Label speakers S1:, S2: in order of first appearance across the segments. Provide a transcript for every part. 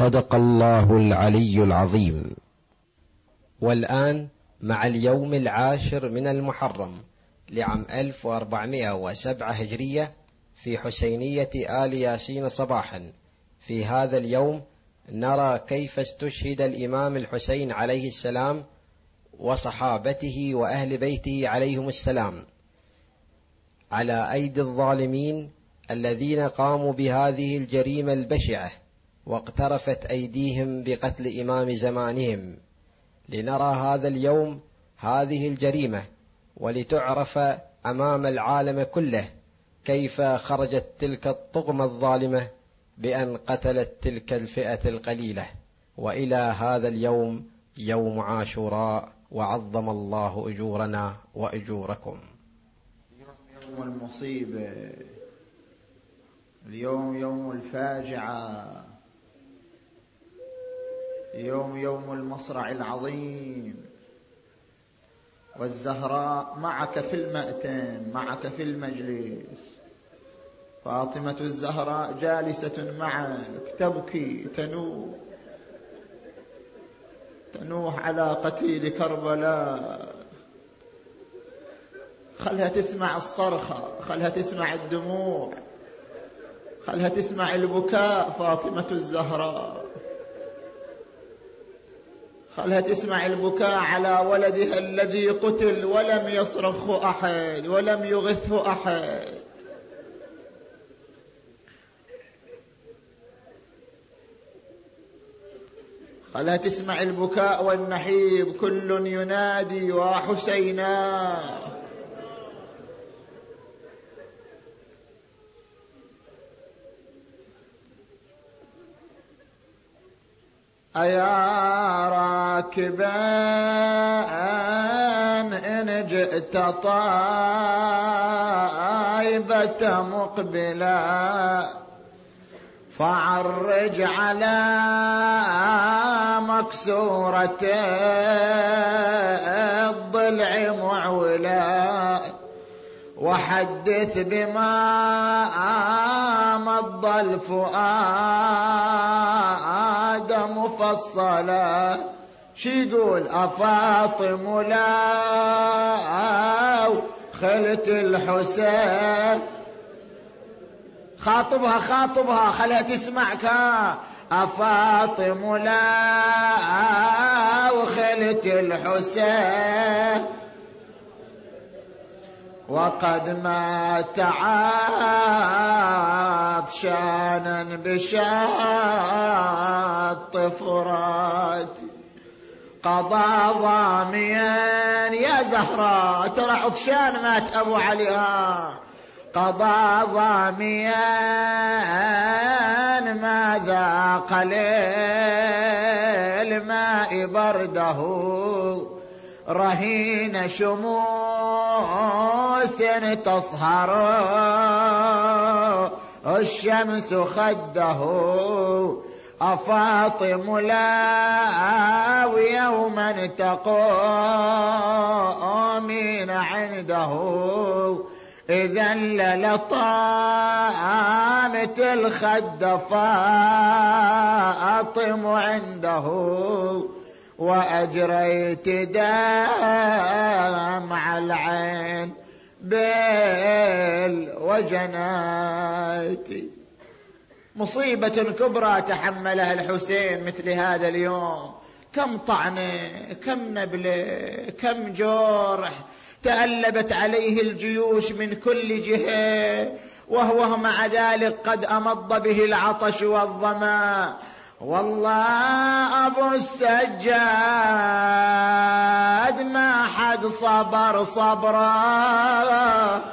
S1: صدق الله العلي العظيم. والآن مع اليوم 10 من المحرم لعام 1407 هجرية في حسينية آل ياسين صباحا. في هذا اليوم نرى كيف استشهد الإمام الحسين عليه السلام وصحابته وأهل بيته عليهم السلام على أيدي الظالمين الذين قاموا بهذه الجريمة البشعة، واقترفت أيديهم بقتل إمام زمانهم. لنرى هذا اليوم هذه الجريمة، ولتعرف أمام العالم كله كيف خرجت تلك الطغمة الظالمة بأن قتلت تلك الفئة القليلة. وإلى هذا اليوم يوم عاشوراء، وعظم الله أجورنا وأجوركم.
S2: يوم المصيبة، اليوم يوم الفاجعة، يوم المصرع العظيم. والزهراء معك في المأتم، معك في المجلس. فاطمة الزهراء جالسة معك تبكي تنوح على قتيل كربلاء. خلها تسمع الصرخة، خلها تسمع الدموع، خلها تسمع البكاء. فاطمة الزهراء خلها تسمع البكاء على ولدها الذي قتل ولم يصرخه أحد ولم يغثه أحد. خلها تسمع البكاء والنحيب. كل ينادي وحسينا. أيا راكبا إن جئت طائبة مقبلا، فعرج على مكسورة الضلع معولا، وحدث بما مضى الفؤاد مفصلا. شي يقول أفاطم لا خلت الحسين. خاطبها خلها تسمعك. أفاطم لا وخلت الحسين، وقد مات عطشانا بشاط فرات، قضى ظاميا يا زهراء. ترى عطشان مات أبو عليها. قضى ظاميا ما ذاق للماء برده، رهين شموس تصهر الشمس خده. أفاطم لا ويوما تقومين عنده، إذا لطامت الخد فاطم عنده، وأجريت دمع العين بالوجنات. مصيبة كبرى تحملها الحسين مثل هذا اليوم. كم طعنة، كم نبلة، كم جرح تألبت عليه الجيوش من كل جهة، وهو مع ذلك قد أمض به العطش والظمأ. والله أبو السجاد ما حد صبر صبرا،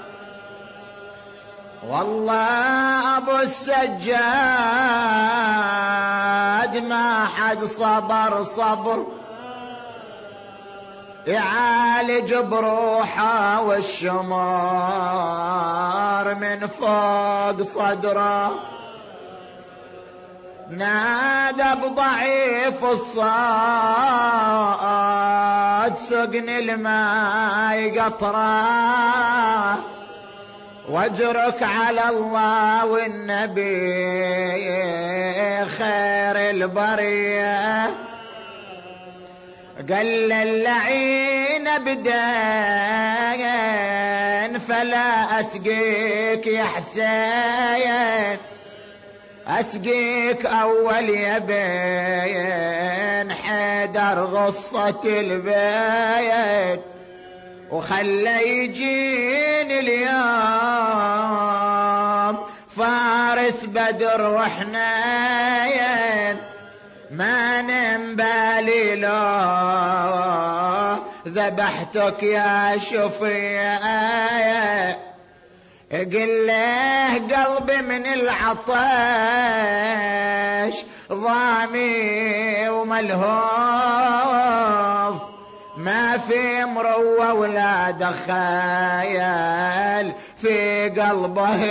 S2: والله أبو السجاد ما حد صبر صبر، يعالج بروحه والشمار من فوق صدره. نادى بضعيف الصاد سقني الماء قطره، واجرك على الله والنبي خير خير البرية قال اللعين بدين فلا أسقيك يا حسين أسقيك أول يبين حيدر غصة البيت وخلى يجيني اليوم فارس بدر وحنين ما نمبالي له ذبحتك يا شفيع قل له قلبي من العطش ضامي وملهوف ما في مروة ولا دخايل في قلبه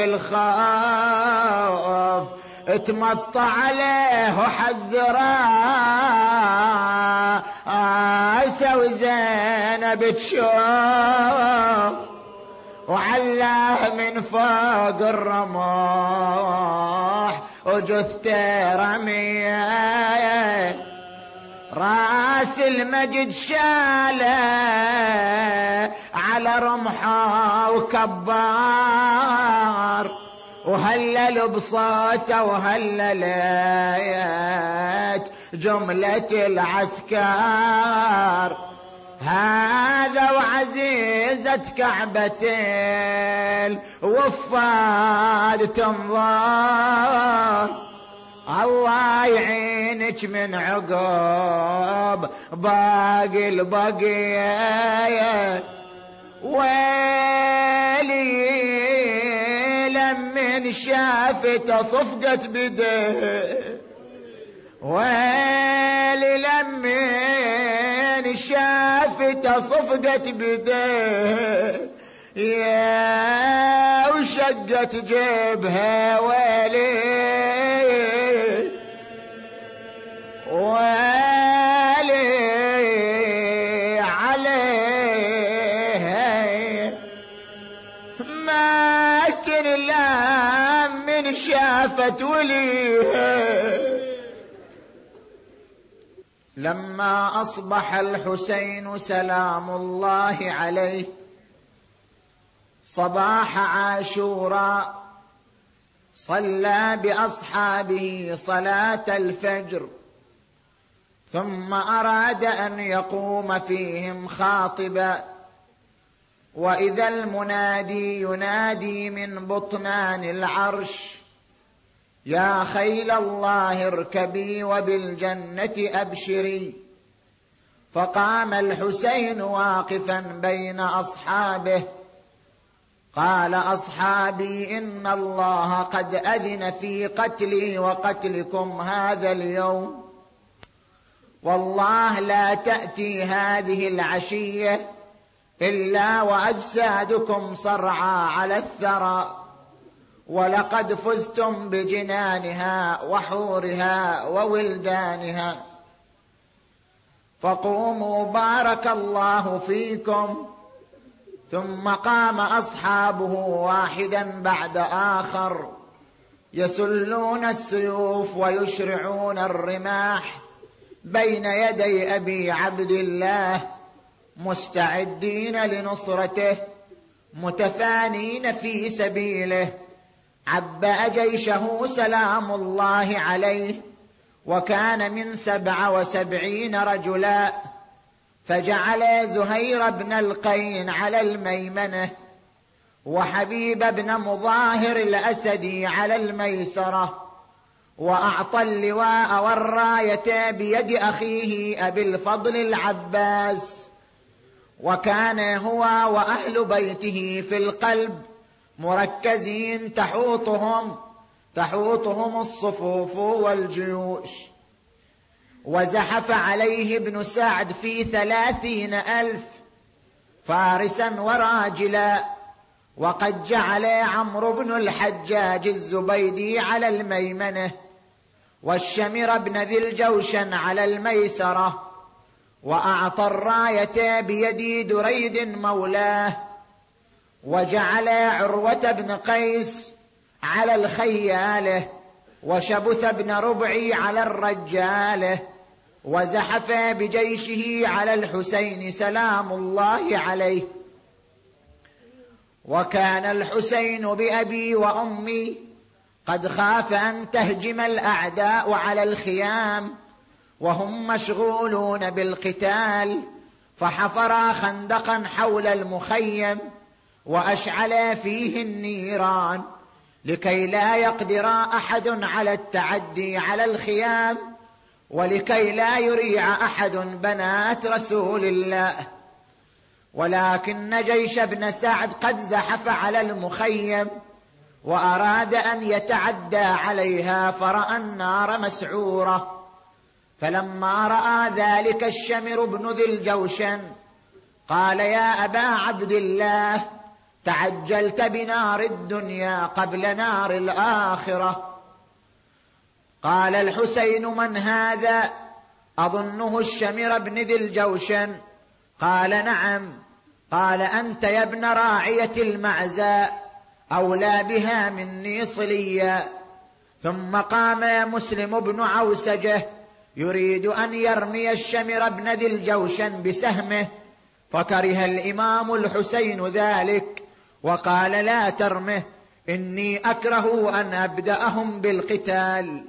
S2: الخوف اتمطى عليه وحزره سوي زينب تشوف وعلاه من فوق الرمح وجثته رميه راس المجد شاله على رمحه وكبار وهلل بصوته وهللت جملة العسكر هذا وعزيزة كعبتين وفاد تنظر الله يعينك من عقب باقي البقية ويلي لمن شافت صفقت بده ويلي لمن شافت صفقت بده يا وشقت جيبها ويلي ويلي عليه ما تنلام من شافت وليها. لما أصبح الحسين سلام الله عليه صباح عاشوراء صلى بأصحابه صلاة الفجر ثم أراد أن يقوم فيهم خاطبا وإذا المنادي ينادي من بطنان العرش يا خيل الله اركبي وبالجنة أبشري. فقام الحسين واقفا بين أصحابه قال أصحابي إن الله قد أذن في قتلي وقتلكم هذا اليوم والله لا تأتي هذه العشية إلا وأجسادكم صرعى على الثرى ولقد فزتم بجنانها وحورها وولدانها فقوموا بارك الله فيكم. ثم قام أصحابه واحدا بعد آخر يسلون السيوف ويشرعون الرماح بين يدي أبي عبد الله مستعدين لنصرته متفانين في سبيله. عبأ جيشه سلام الله عليه وكان من 77 رجلا فجعل زهير بن القين على الميمنة وحبيب بن مظاهر الأسدي على الميسرة وأعطى اللواء والراية بيد أخيه أبي الفضل العباس وكان هو وأهل بيته في القلب مركزين تحوطهم الصفوف والجيوش. وزحف عليه ابن سعد في 30,000 فارسا وراجلا وقد جعل عمرو بن الحجاج الزبيدي على الميمنة والشمر بن ذي الجوشن على الميسرة وأعطى الراية بيد دريد مولاه وجعل عروة بن قيس على الخيالة وشبث ابن ربعي على الرجالة، وزحف بجيشه على الحسين سلام الله عليه. وكان الحسين بأبي وأمي قد خاف أن تهجم الأعداء على الخيام وهم مشغولون بالقتال، فحفر خندقا حول المخيم وأشعل فيه النيران لكي لا يقدر أحد على التعدي على الخيام، ولكي لا يريع أحد بنات رسول الله. ولكن جيش ابن سعد قد زحف على المخيم وأراد أن يتعدى عليها، فرأى النار مسعورة. فلما رأى ذلك الشمر بن ذي الجوشن قال: يا أبا عبد الله، تعجلت بنار الدنيا قبل نار الآخرة. قال الحسين: من هذا؟ أظنه الشمر بن ذي الجوشن. قال: نعم. قال: أنت يا ابن راعية المعزاء أولى بها مني صليا. ثم قام مسلم بن عوسجة يريد أن يرمي الشمر بن ذي الجوشن بسهمه، فكره الإمام الحسين ذلك وقال: لا ترمه، إني أكره أن أبدأهم بالقتال.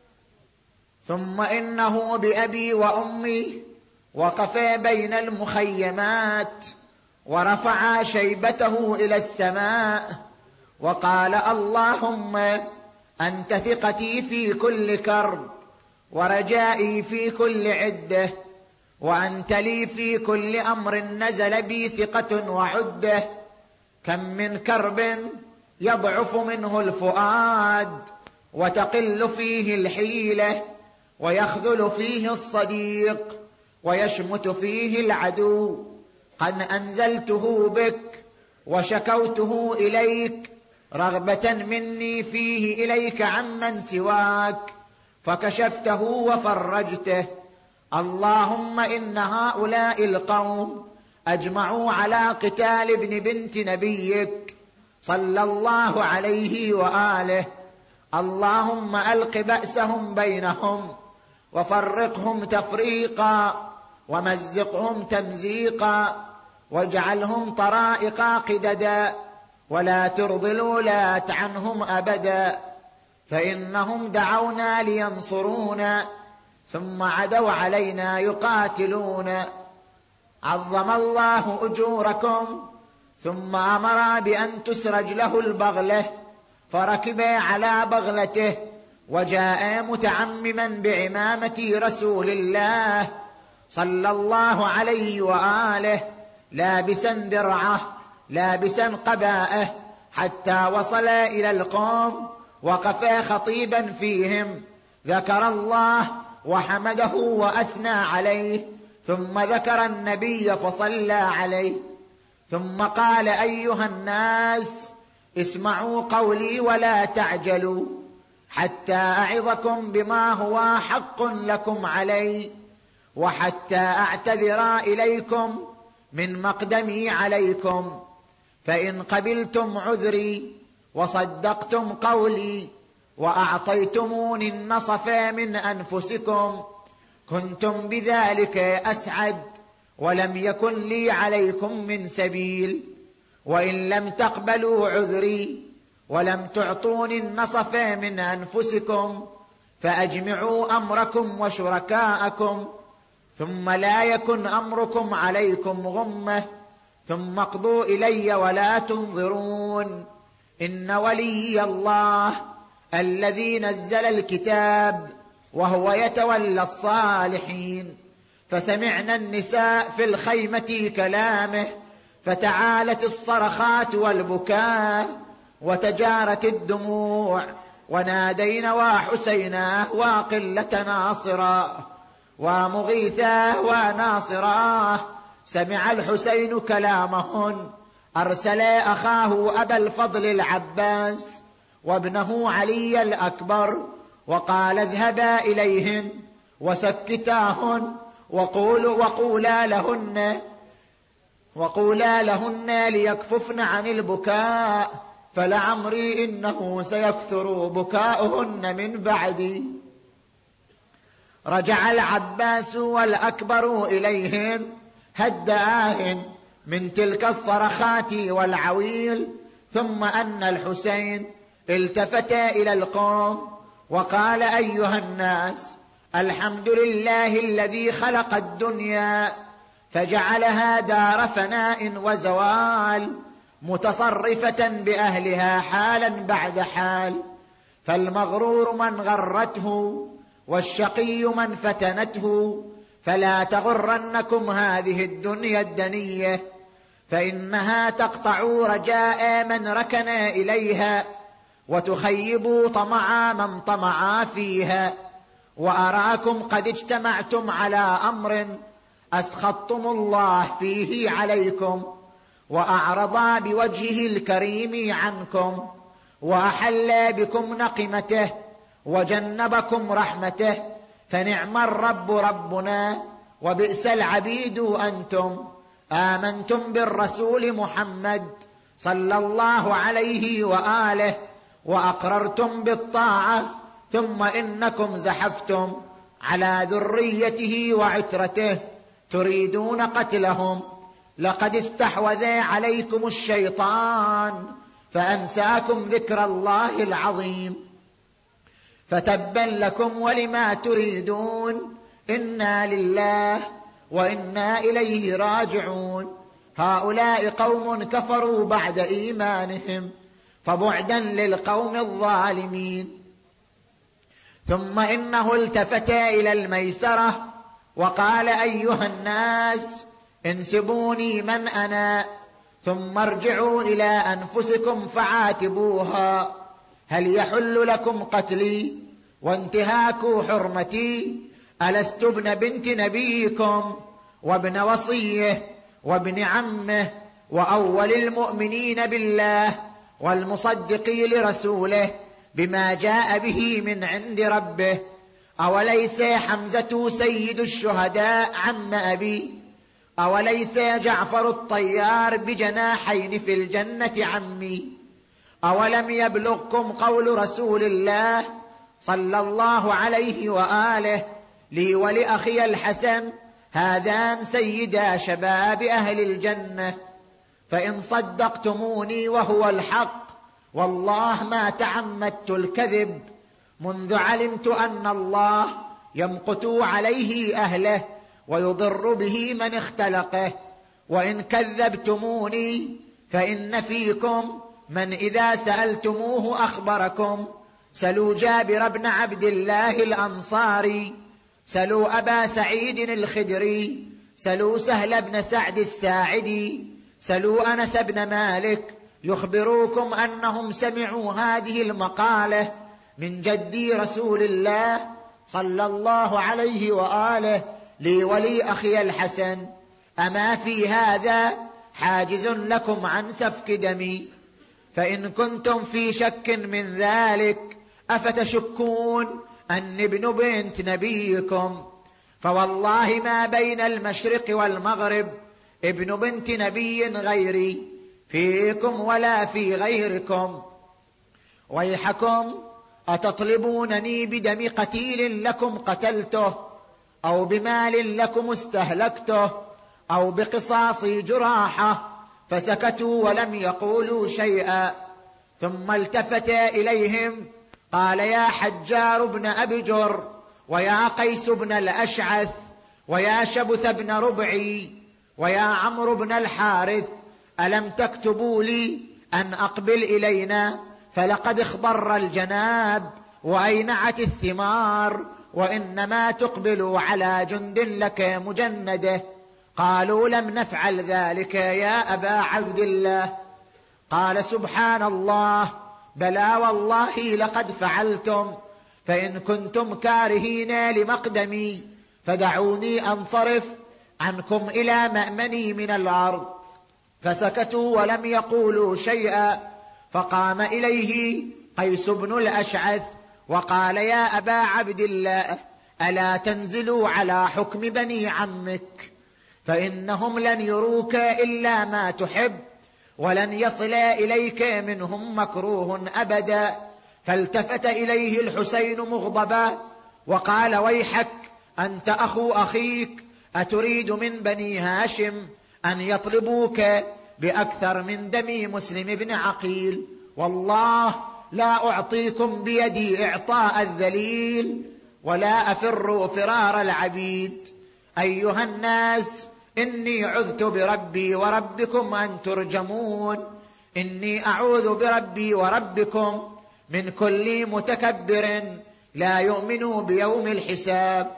S2: ثم إنه بأبي وأمي وقف بين المخيمات ورفع شيبته إلى السماء وقال: اللهم أنت ثقتي في كل كرب ورجائي في كل عدة، وأنت لي في كل أمر نزل بي ثقة وعدة. كم من كرب يضعف منه الفؤاد وتقل فيه الحيلة ويخذل فيه الصديق ويشمت فيه العدو، قد أنزلته بك وشكوته إليك رغبة مني فيه إليك عمن سواك، فكشفته وفرجته. اللهم إن هؤلاء القوم أجمعوا على قتال ابن بنت نبيك صلى الله عليه وآله. اللهم ألق بأسهم بينهم وفرقهم تفريقا ومزقهم تمزيقا، واجعلهم طرائق قددا، ولا ترض الولاة عنهم أبدا، فإنهم دعونا لينصرونا ثم عدوا علينا يقاتلون. عظم الله أجوركم. ثم أمر بأن تسرج له البغلة، فركب على بغلته وجاء متعمما بعمامة رسول الله صلى الله عليه وآله، لابسا درعه لابسا قباءه، حتى وصل إلى القوم وقف خطيبا فيهم، ذكر الله وحمده وأثنى عليه، ثم ذكر النبي فصلى عليه، ثم قال: أيها الناس، اسمعوا قولي ولا تعجلوا حتى أعظكم بما هو حق لكم علي، وحتى أعتذر إليكم من مقدمي عليكم. فإن قبلتم عذري وصدقتم قولي وأعطيتموني النصف من أنفسكم كنتم بذلك أسعد، ولم يكن لي عليكم من سبيل. وإن لم تقبلوا عذري ولم تعطوني النصف من أنفسكم فأجمعوا أمركم وشركاءكم، ثم لا يكن أمركم عليكم غمة، ثم اقضوا إلي ولا تنظرون. إن ولي الله الذي نزل الكتاب وهو يتولى الصالحين. فسمعنا النساء في الخيمة كلامه، فتعالت الصرخات والبكاء وتجارت الدموع، ونادينا وحسينا وقلة ناصرا ومغيثا وناصرا. سمع الحسين كلامهن، أرسل أخاه أبا الفضل العباس وابنه علي الأكبر وقال: اذهبا إليهن وسكتاهن وقولا لهن ليكففن عن البكاء، فلعمري إنه سيكثر بكاؤهن من بعدي. رجع العباس والأكبر إليهن هدآهن من تلك الصرخات والعويل، ثم أن الحسين التفت إلى القوم وقال: أيها الناس، الحمد لله الذي خلق الدنيا فجعلها دار فناء وزوال، متصرفة بأهلها حالا بعد حال، فالمغرور من غرته والشقي من فتنته، فلا تغرنكم هذه الدنيا الدنية، فإنها تقطع رجاء من ركن إليها، وتخيب طمع من طمع فيها. وأراكم قد اجتمعتم على أمر أسخطتم الله فيه عليكم، وأعرض بوجهه الكريم عنكم، وأحل بكم نقمته، وجنبكم رحمته، فنعم الرب ربنا وبئس العبيد أنتم. آمنتم بالرسول محمد صلى الله عليه وآله، وأقررتم بالطاعة، ثم إنكم زحفتم على ذريته وعترته تريدون قتلهم. لقد استحوذ عليكم الشيطان فأنساكم ذكر الله العظيم، فتبا لكم ولما تريدون، إنا لله وإنا إليه راجعون. هؤلاء قوم كفروا بعد إيمانهم، فبعدا للقوم الظالمين. ثم إنه التفت إلى الميسرة وقال: أيها الناس، انسبوني من أنا، ثم ارجعوا إلى أنفسكم فعاتبوها، هل يحل لكم قتلي وانتهاك حرمتي؟ ألست ابن بنت نبيكم وابن وصيه وابن عمه وأول المؤمنين بالله والمصدق لرسوله بما جاء به من عند ربه؟ أوليس حمزة سيد الشهداء عم أبي؟ أوليس جعفر الطيار بجناحين في الجنة عمي؟ أولم يبلغكم قول رسول الله صلى الله عليه وآله: لي ولأخي الحسن هذان سيدا شباب أهل الجنة، فإن صدقتموني وهو الحق والله ما تعمدت الكذب، منذ علمت أن الله يمقت عليه أهله ويضر به من اختلقه. وإن كذبتموني فإن فيكم من إذا سألتموه أخبركم. سلوا جابر بن عبد الله الأنصاري، سلوا أبا سعيد الخدري، سلوا سهل بن سعد الساعدي، سلوا أنس بن مالك، يخبروكم أنهم سمعوا هذه المقالة من جدي رسول الله صلى الله عليه وآله: لي ولي أخي الحسن. أما في هذا حاجز لكم عن سفك دمي؟ فإن كنتم في شك من ذلك أفتشكون أن ابن بنت نبيكم؟ فوالله ما بين المشرق والمغرب ابن بنت نبي غيري فيكم ولا في غيركم. ويحكم، أتطلبونني بدم قتيل لكم قتلته، أو بمال لكم استهلكته، أو بقصاص جراحة؟ فسكتوا ولم يقولوا شيئا. ثم التفت إليهم قال: يا حجار بن أبجر، ويا قيس بن الأشعث، ويا شبث بن ربعي، ويا عمرو بن الحارث، ألم تكتبوا لي أن أقبل إلينا؟ فلقد اخضر الجناب وأينعت الثمار، وإنما تقبل على جند لك مجندة. قالوا: لم نفعل ذلك يا أبا عبد الله. قال: سبحان الله، بلى والله لقد فعلتم. فإن كنتم كارهين لمقدمي فدعوني أنصرف عنكم إلى مأمني من الأرض. فسكتوا ولم يقولوا شيئا. فقام إليه قيس بن الأشعث وقال: يا أبا عبد الله، ألا تنزلوا على حكم بني عمك؟ فإنهم لن يروك إلا ما تحب، ولن يصل إليك منهم مكروه أبدا. فالتفت إليه الحسين مغضبا وقال: ويحك، أنت أخو أخيك، أتريد من بني هاشم أن يطلبوك بأكثر من دم مسلم بن عقيل؟ والله لا أعطيكم بيدي إعطاء الذليل ولا أفر فرار العبيد. أيها الناس، إني عذت بربي وربكم أن ترجمون. إني أعوذ بربي وربكم من كل متكبر لا يؤمن بيوم الحساب.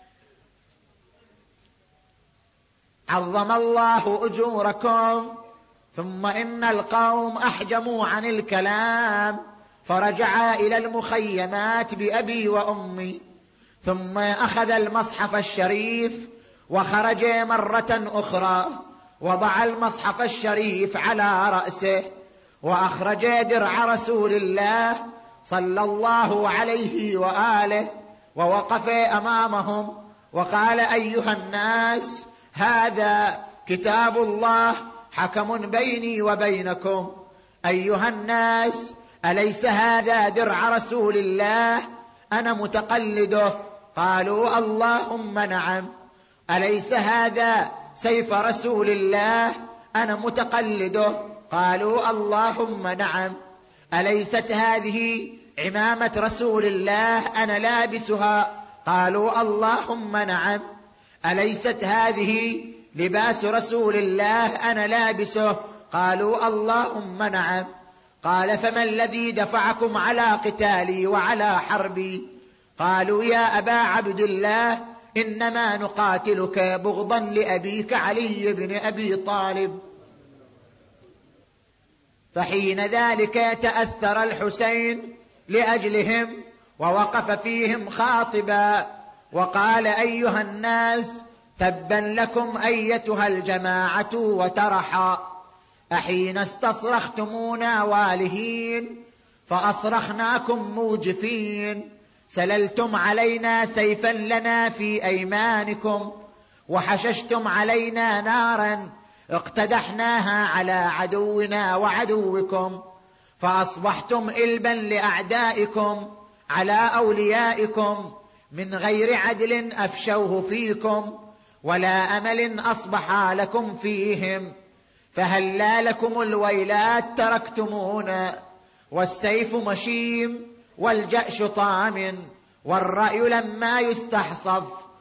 S2: عظم الله أجوركم. ثم إن القوم أحجموا عن الكلام فرجعا إلى المخيمات بأبي وأمي، ثم أخذ المصحف الشريف وخرج مرة أخرى، وضع المصحف الشريف على رأسه وأخرج درع رسول الله صلى الله عليه وآله ووقف أمامهم وقال: أيها الناس، هذا كتاب الله حكم بيني وبينكم. أيها الناس، أليس هذا درع رسول الله أنا متقلده؟ قالوا: اللهم نعم. أليس هذا سيف رسول الله أنا متقلده؟ قالوا: اللهم نعم. أليست هذه عمامة رسول الله أنا لابسها؟ قالوا: اللهم نعم. أليست هذه لباس رسول الله أنا لابسه؟ قالوا: اللهم نعم. قال: فما الذي دفعكم على قتالي وعلى حربي؟ قالوا: يا أبا عبد الله، إنما نقاتلك بغضا لأبيك علي بن أبي طالب. فحين ذلك تأثر الحسين لأجلهم ووقف فيهم خاطبا وقال: أيها الناس، تبا لكم أيتها الجماعة وترحا، أحين استصرختمونا والهين فأصرخناكم موجفين، سللتم علينا سيفا لنا في أيمانكم، وحششتم علينا نارا اقتدحناها على عدونا وعدوكم، فأصبحتم إلبا لأعدائكم على أوليائكم، من غير عدل أفشوه فيكم ولا أمل أصبح لكم فيهم، فهلا لكم الويلات تركتمونا، والسيف مشيم والجأش طامن، والرأي لما يستحصف،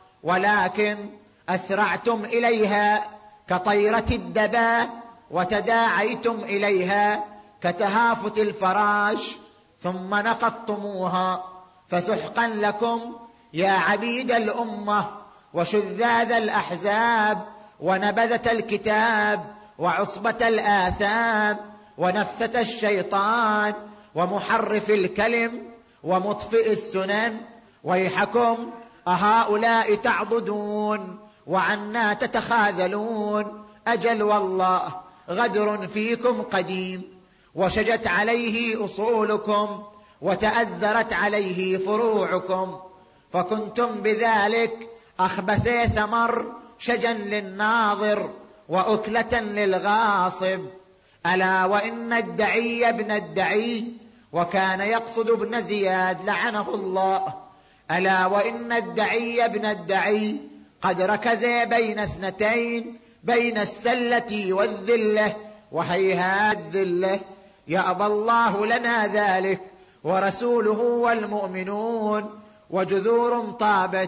S2: ولكن أسرعتم إليها كطيرة الدباء، وتداعيتم إليها كتهافت الفراش، ثم نقضتموها. فسحقا لكم يا عبيد الأمة وشذاذ الأحزاب ونبذة الكتاب وعصبة الآثام ونفثة الشيطان ومحرف الكلم ومطفئ السنن، ويحكم أهؤلاء تعضدون وعنا تتخاذلون؟ أجل والله غدر فيكم قديم، وشجت عليه أصولكم وتأزرت عليه فروعكم، فكنتم بذلك أخبث ثمر، شجا للناظر وأكلة للغاصب. ألا وإن الدعي ابن الدعي، وكان يقصد ابن زياد لعنه الله، ألا وإن الدعي ابن الدعي قد ركز بين اثنتين، بين السلة والذلة، وهيهات الذلة يأبى الله لنا ذلك ورسوله والمؤمنون، وجذور طابت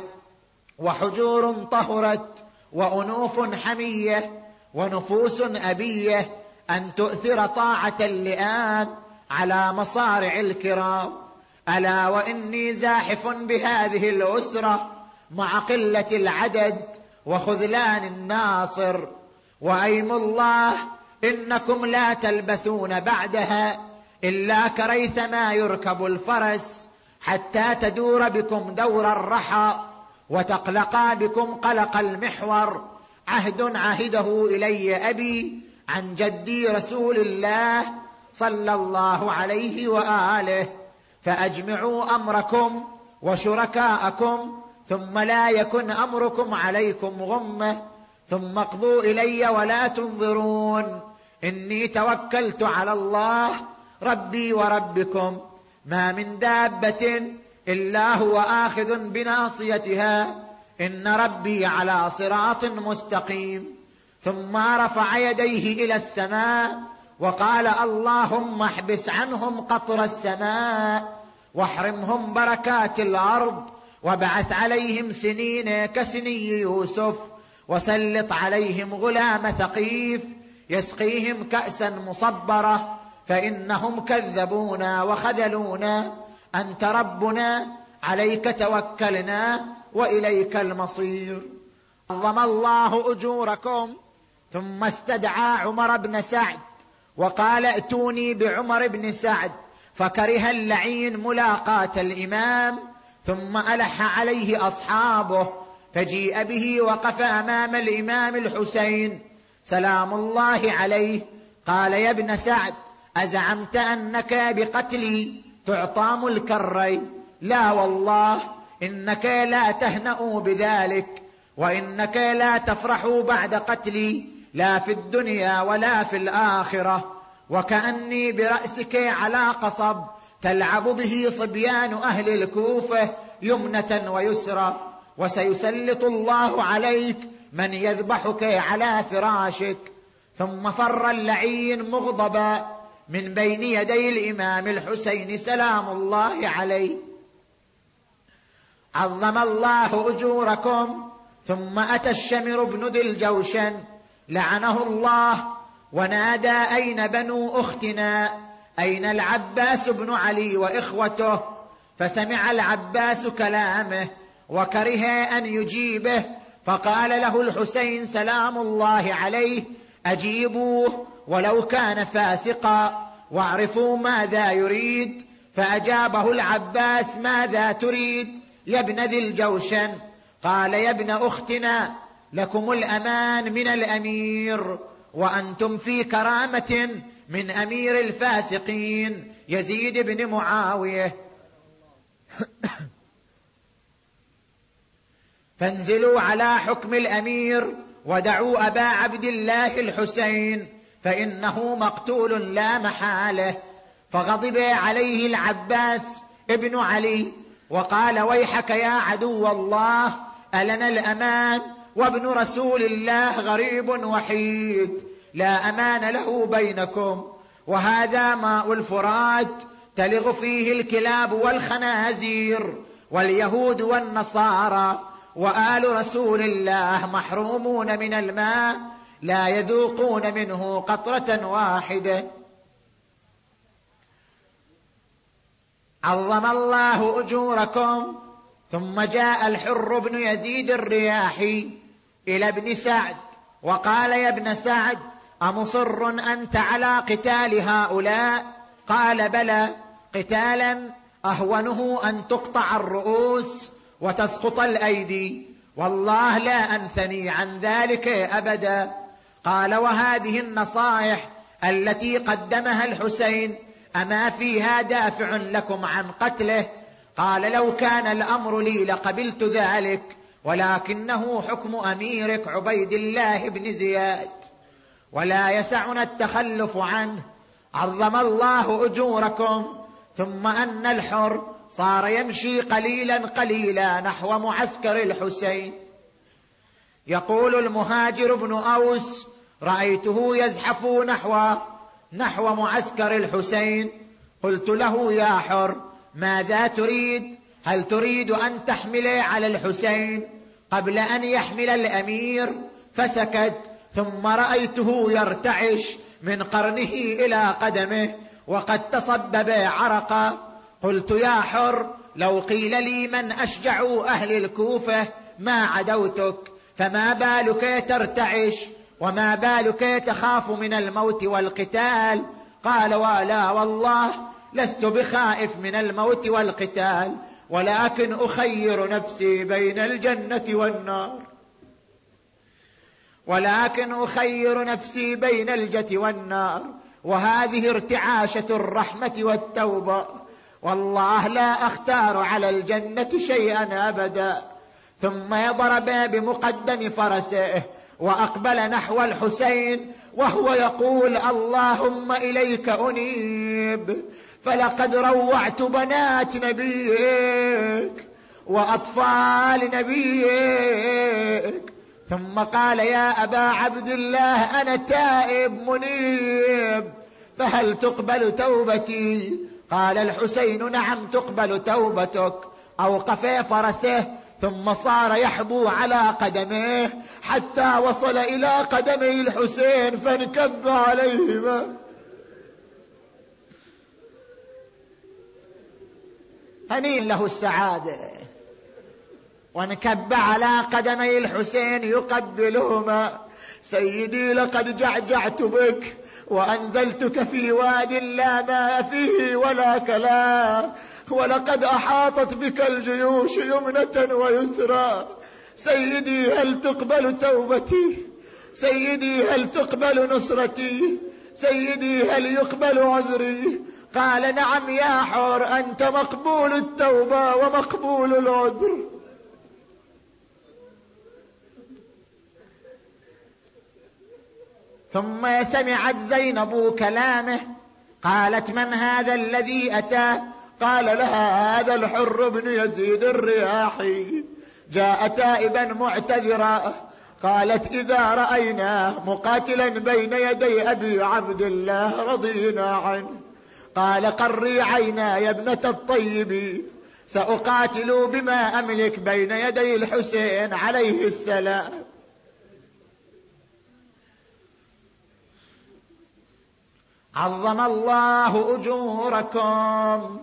S2: وحجور طهرت وأنوف حمية ونفوس أبية، أن تؤثر طاعة اللئام على مصارع الكرام. ألا وإني زاحف بهذه الأسرة مع قلة العدد وخذلان الناصر، وأيم الله إنكم لا تلبثون بعدها إلا كريثما يركب الفرس، حتى تدور بكم دور الرحى وتقلقا بكم قلق المحور. عهد عهده إلي أبي عن جدي رسول الله صلى الله عليه وآله، فأجمعوا أمركم وشركاءكم، ثم لا يكن أمركم عليكم غمة، ثم اقضوا إلي ولا تنظرون، إني توكلت على الله ربي وربكم ما من دابة إلا هو آخذ بناصيتها إن ربي على صراط مستقيم. ثم رفع يديه إلى السماء وقال اللهم احبس عنهم قطر السماء واحرمهم بركات الأرض وابعث عليهم سنين كسني يوسف وسلط عليهم غلام ثقيف يسقيهم كأسا مصبرة فإنهم كذبونا وخذلونا أنت ربنا عليك توكلنا وإليك المصير. عظم الله أجوركم. ثم استدعى عمر بن سعد وقال ائتوني بعمر بن سعد فكره اللعين ملاقاة الإمام. ثم ألح عليه أصحابه فجيء به وقف أمام الإمام الحسين سلام الله عليه. قال يا ابن سعد أزعمت أنك بقتلي تعطى ملك الري؟ لا والله إنك لا تهنأ بذلك وإنك لا تفرح بعد قتلي لا في الدنيا ولا في الآخرة. وكأني برأسك على قصب تلعب به صبيان أهل الكوفة يمنة ويسرى وسيسلط الله عليك من يذبحك على فراشك. ثم فر اللعين مغضبا من بين يدي الإمام الحسين سلام الله عليه. عظم الله أجوركم. ثم أتى الشمر بن ذي الجوشن لعنه الله ونادى أين بنو أختنا؟ أين العباس بن علي وإخوته؟ فسمع العباس كلامه وكره أن يجيبه فقال له الحسين سلام الله عليه أجيبوه ولو كان فاسقا واعرفوا ماذا يريد. فأجابه العباس ماذا تريد يا ابن ذي الجوشن؟ قال يا ابن أختنا لكم الأمان من الأمير وأنتم في كرامة من أمير الفاسقين يزيد بن معاوية فانزلوا على حكم الأمير ودعوا أبا عبد الله الحسين فإنه مقتول لا محالة. فغضب عليه العباس ابن علي وقال ويحك يا عدو الله ألنا الأمان وابن رسول الله غريب وحيد لا أمان له بينكم وهذا ماء الفرات تلغ فيه الكلاب والخنازير واليهود والنصارى وآل رسول الله محرومون من الماء لا يذوقون منه قطرة واحدة. عظم الله أجوركم. ثم جاء الحر بن يزيد الرياحي إلى ابن سعد وقال يا ابن سعد أمصر أنت على قتال هؤلاء؟ قال بلى قتالا أهونه أن تقطع الرؤوس وتسقط الأيدي والله لا أنثني عن ذلك أبدا. قال وهذه النصائح التي قدمها الحسين أما فيها دافع لكم عن قتله؟ قال لو كان الأمر لي لقبلت ذلك ولكنه حكم أميرك عبيد الله بن زياد ولا يسعنا التخلف عنه. عظم الله أجوركم. ثم أن الحر صار يمشي قليلا قليلا نحو معسكر الحسين. يقول المهاجر بن أوس رأيته يزحف نحو معسكر الحسين. قلت له يا حر ماذا تريد؟ هل تريد أن تحمل على الحسين قبل أن يحمل الأمير؟ فسكت. ثم رأيته يرتعش من قرنه إلى قدمه وقد تصبب عرقا. قلت يا حر لو قيل لي من أشجع أهل الكوفة ما عدوتك فما بالك ترتعش وما بالك تخاف من الموت والقتال؟ قال ولا والله لست بخائف من الموت والقتال ولكن أخير نفسي بين الجنة والنار وهذه ارتعاشة الرحمة والتوبة والله لا أختار على الجنة شيئا أبدا. ثم يضرب بمقدم فرسه وأقبل نحو الحسين وهو يقول: اللهم إليك أنيب، فلقد روعت بنات نبيك وأطفال نبيك. ثم قال: يا أبا عبد الله أنا تائب منيب، فهل تقبل توبتي؟ قال الحسين: نعم تقبل توبتك. أوقف فرسه ثم صار يحبو على قدميه حتى وصل إلى قدمي الحسين فانكب عليهما. هنيئا له السعادة. وانكب على قدمي الحسين يقبلهما: سيدي لقد جعجعت بك وأنزلتك في واد لا ماء فيه ولا كلام، ولقد أحاطت بك الجيوش يمنة ويسرى. سيدي هل تقبل توبتي؟ سيدي هل تقبل نصرتي؟ سيدي هل يقبل عذري؟ قال: نعم يا حر، أنت مقبول التوبة ومقبول العذر. ثم سمعت زينب كلامه، قالت: من هذا الذي أتى؟ قال لها: هذا الحر بن يزيد الرياحي، جاء تائبا معتذرا. قالت: إذا رأيناه مقاتلا بين يدي أبي عبد الله رضينا عنه. قال: قري عينا يا ابنة الطيب، سأقاتل بما أملك بين يدي الحسين عليه السلام. عظم الله أجوركم.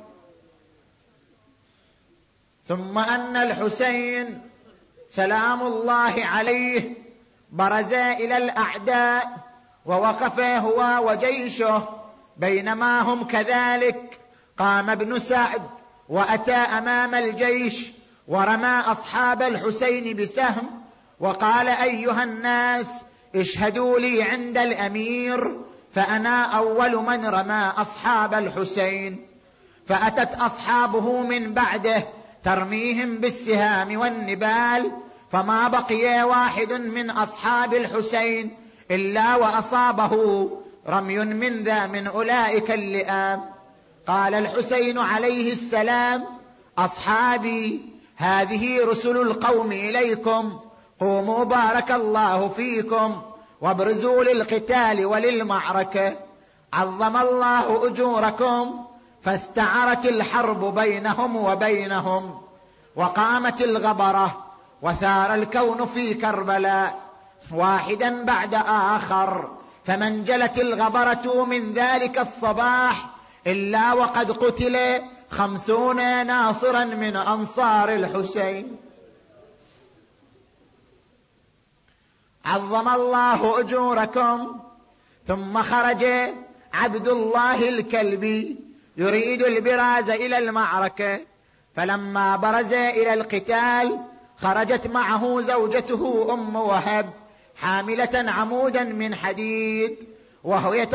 S2: ثم أن الحسين سلام الله عليه برز إلى الأعداء ووقف هو وجيشه، بينما هم كذلك قام ابن سعد وأتى أمام الجيش ورمى أصحاب الحسين بسهم وقال: أيها الناس اشهدوا لي عند الأمير، فأنا أول من رمى أصحاب الحسين. فأتت أصحابه من بعده ترميهم بالسهام والنبال، فما بقي واحد من أصحاب الحسين إلا وأصابه رمي من أولئك اللئام. قال الحسين عليه السلام: أصحابي، هذه رسل القوم إليكم، قوموا بارك الله فيكم وابرزوا للقتال وللمعركة. عظم الله أجوركم. فاستعرت الحرب بينهم وبينهم، وقامت الغبرة، وثار الكون في كربلاء واحدا بعد آخر، فمنجلت الغبرة من ذلك الصباح إلا وقد قتل 50 ناصرا من أنصار الحسين. عظم الله أجوركم. ثم خرج عبد الله الكلبي يريد البراز إلى المعركة، فلما برز إلى القتال خرجت معه زوجته أم وهب حاملة عمودا من حديد، وهي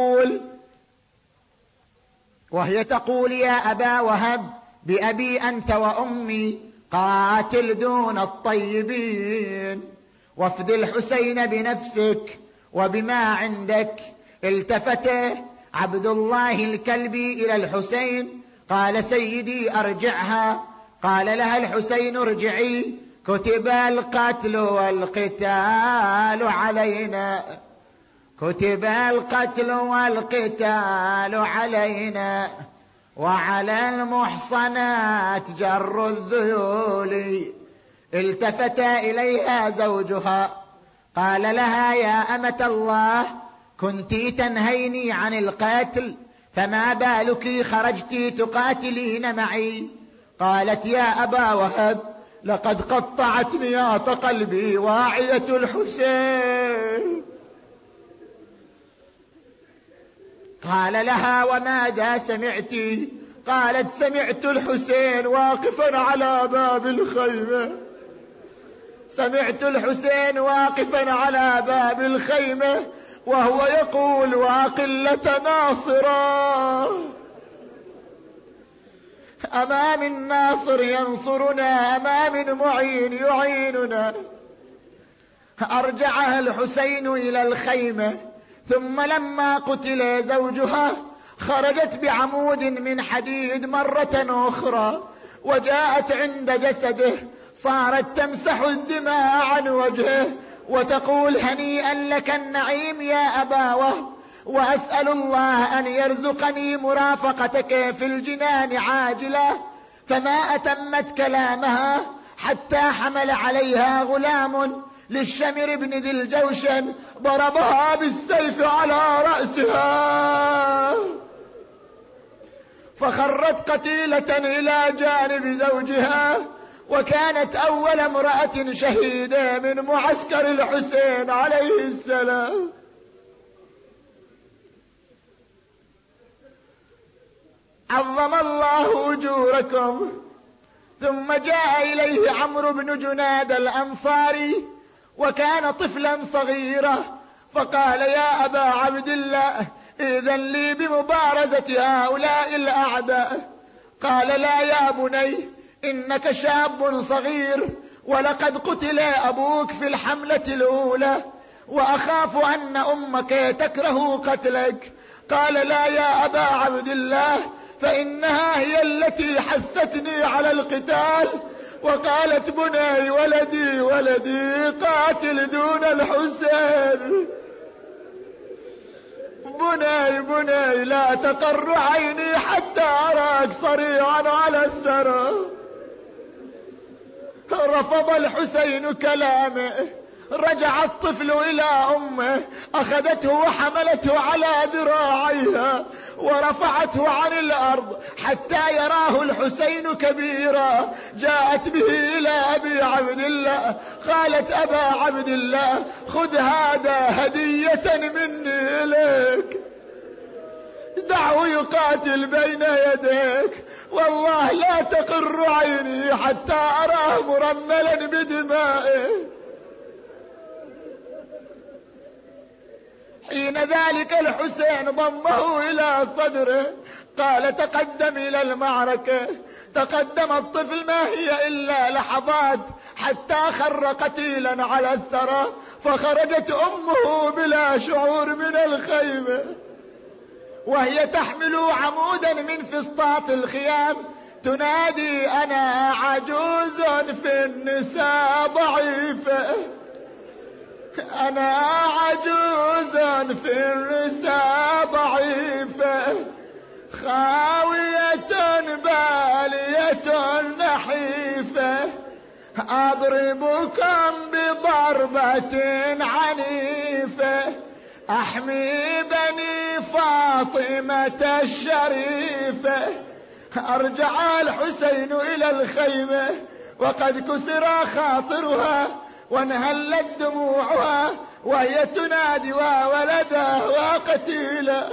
S2: تقول: يا أبا وهب، بأبي أنت وأمي، قاتل دون الطيبين، وافد الحسين بنفسك وبما عندك. التفت عبد الله الكلبي إلى الحسين قال: سيدي أرجعها. قال لها الحسين: ارجعي، كتب القتل والقتال علينا، كتب القتل والقتال علينا، وعلى المحصنات جر الذيول. التفت إليها زوجها قال لها: يا أمة الله، كنت تنهيني عن القتل، فما بالك خرجت تقاتلين معي؟ قالت: يا أبا وهب، لقد قطعت نياط قلبي واعية الحسين. قال لها: وماذا سمعت؟ قالت: سمعت الحسين واقفا على باب الخيمة، سمعت الحسين واقفا على باب الخيمة وهو يقول: وقلة ناصرا، أما من ناصر ينصرنا، أما من معين يعيننا. أرجعها الحسين إلى الخيمة، ثم لما قتل زوجها خرجت بعمود من حديد مرة أخرى وجاءت عند جسده، صارت تمسح الدماء عن وجهه وتقول: هنيئا لك النعيم يا أبا وهب، وأسأل الله أن يرزقني مرافقتك في الجنان عاجلة. فما أتمت كلامها حتى حمل عليها غلام للشمر بن ذي الجوشن، ضربها بالسيف على رأسها فخرت قتيلة إلى جانب زوجها، وكانت أول امرأة شهيدة من معسكر الحسين عليه السلام. عظم الله أجوركم. ثم جاء إليه عمرو بن جناد الأنصاري وكان طفلا صغيرا، فقال: يا أبا عبد الله، إذن لي بمبارزة هؤلاء الأعداء. قال: لا يا بني، إنك شاب صغير، ولقد قتل أبوك في الحملة الأولى، وأخاف أن أمك تكره قتلك. قال: لا يا أبا عبد الله، فإنها هي التي حثتني على القتال، وقالت: بني ولدي ولدي، قاتل دون الحسين. بني بني، لا تقر عيني حتى أراك صريعا على الثرى. رفض الحسين كلامه، رجع الطفل إلى أمه، أخذته وحملته على ذراعيها ورفعته عن الأرض حتى يراه الحسين كبيرا. جاءت به إلى أبي عبد الله، قالت: أبا عبد الله، خذ هذا هدية مني إليك، دعه يقاتل بين يديك، والله لا تقر عيني حتى أراه مرملا بدمائه. حين ذلك الحسين ضمه إلى صدره، قال: تقدم إلى المعركة. تقدم الطفل، ما هي إلا لحظات حتى خر قتيلا على الثرى، فخرجت أمه بلا شعور من الخيمة وهي تحمل عمودا من فسطاط الخيام، تنادي: أنا عجوز في النساء ضعيفة، أنا عجوز في النساء ضعيفة، خاوية بالية نحيفة، أضربكم بضربة عنيفة، أحمي بني فاطمة الشريفة. أرجع الحسين إلى الخيمة وقد كسر خاطرها وانهلت دموعها، وهي تنادي: وولده وقتيله.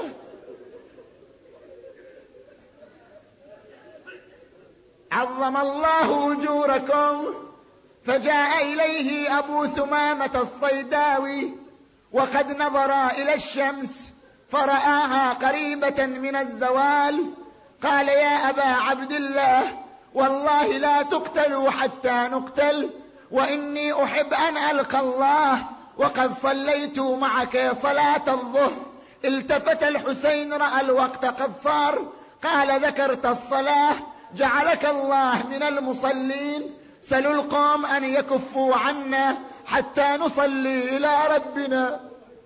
S2: عظم الله أجوركم. فجاء إليه أبو ثمامة الصيداوي وقد نظر إلى الشمس فرآها قريبة من الزوال، قال: يا أبا عبد الله، والله لا تقتلوا حتى نقتل، وإني أحب أن ألقى الله وقد صليت معك صلاة الظهر. التفت الحسين، رأى الوقت قد صار، قال: ذكرت الصلاة، جعلك الله من المصلين، سلوا القوم أن يكفوا عنا حتى نصلي إلى ربنا.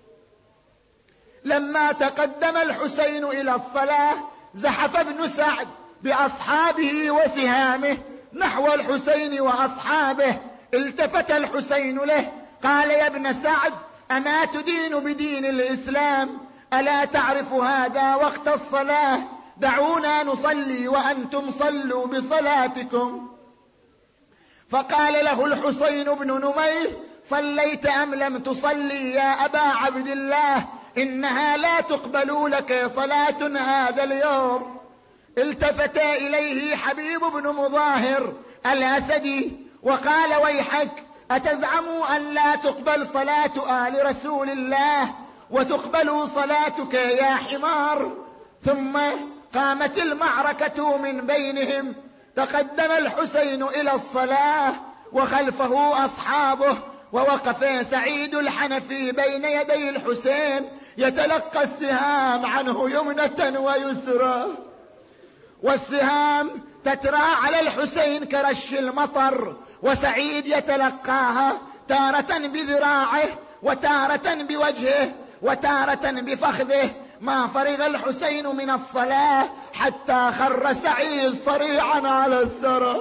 S2: لما تقدم الحسين إلى الصلاة زحف ابن سعد بأصحابه وسهامه نحو الحسين وأصحابه. التفت الحسين له، قال: يا ابن سعد، أما تدين بدين الإسلام؟ ألا تعرف هذا وقت الصلاة؟ دعونا نصلي وأنتم صلوا بصلاتكم. فقال له الحسين بن نمير: صليت أم لم تصلي يا أبا عبد الله؟ إنها لا تقبل لك صلاة هذا اليوم. التفت إليه حبيب بن مظاهر الأسدي وقال: ويحك، أتزعم أن لا تقبل صلاة آل رسول الله وتقبل صلاتك يا حمار؟ ثم قامت المعركة من بينهم. تقدم الحسين إلى الصلاة وخلفه أصحابه، ووقف سعيد الحنفي بين يدي الحسين يتلقى السهام عنه يمنة ويسرى، والسهام تترى على الحسين كرش المطر، وسعيد يتلقاها تارة بذراعه وتارة بوجهه وتارة بفخذه. ما فرغ الحسين من الصلاة حتى خر سعيد صريعا على الثرى،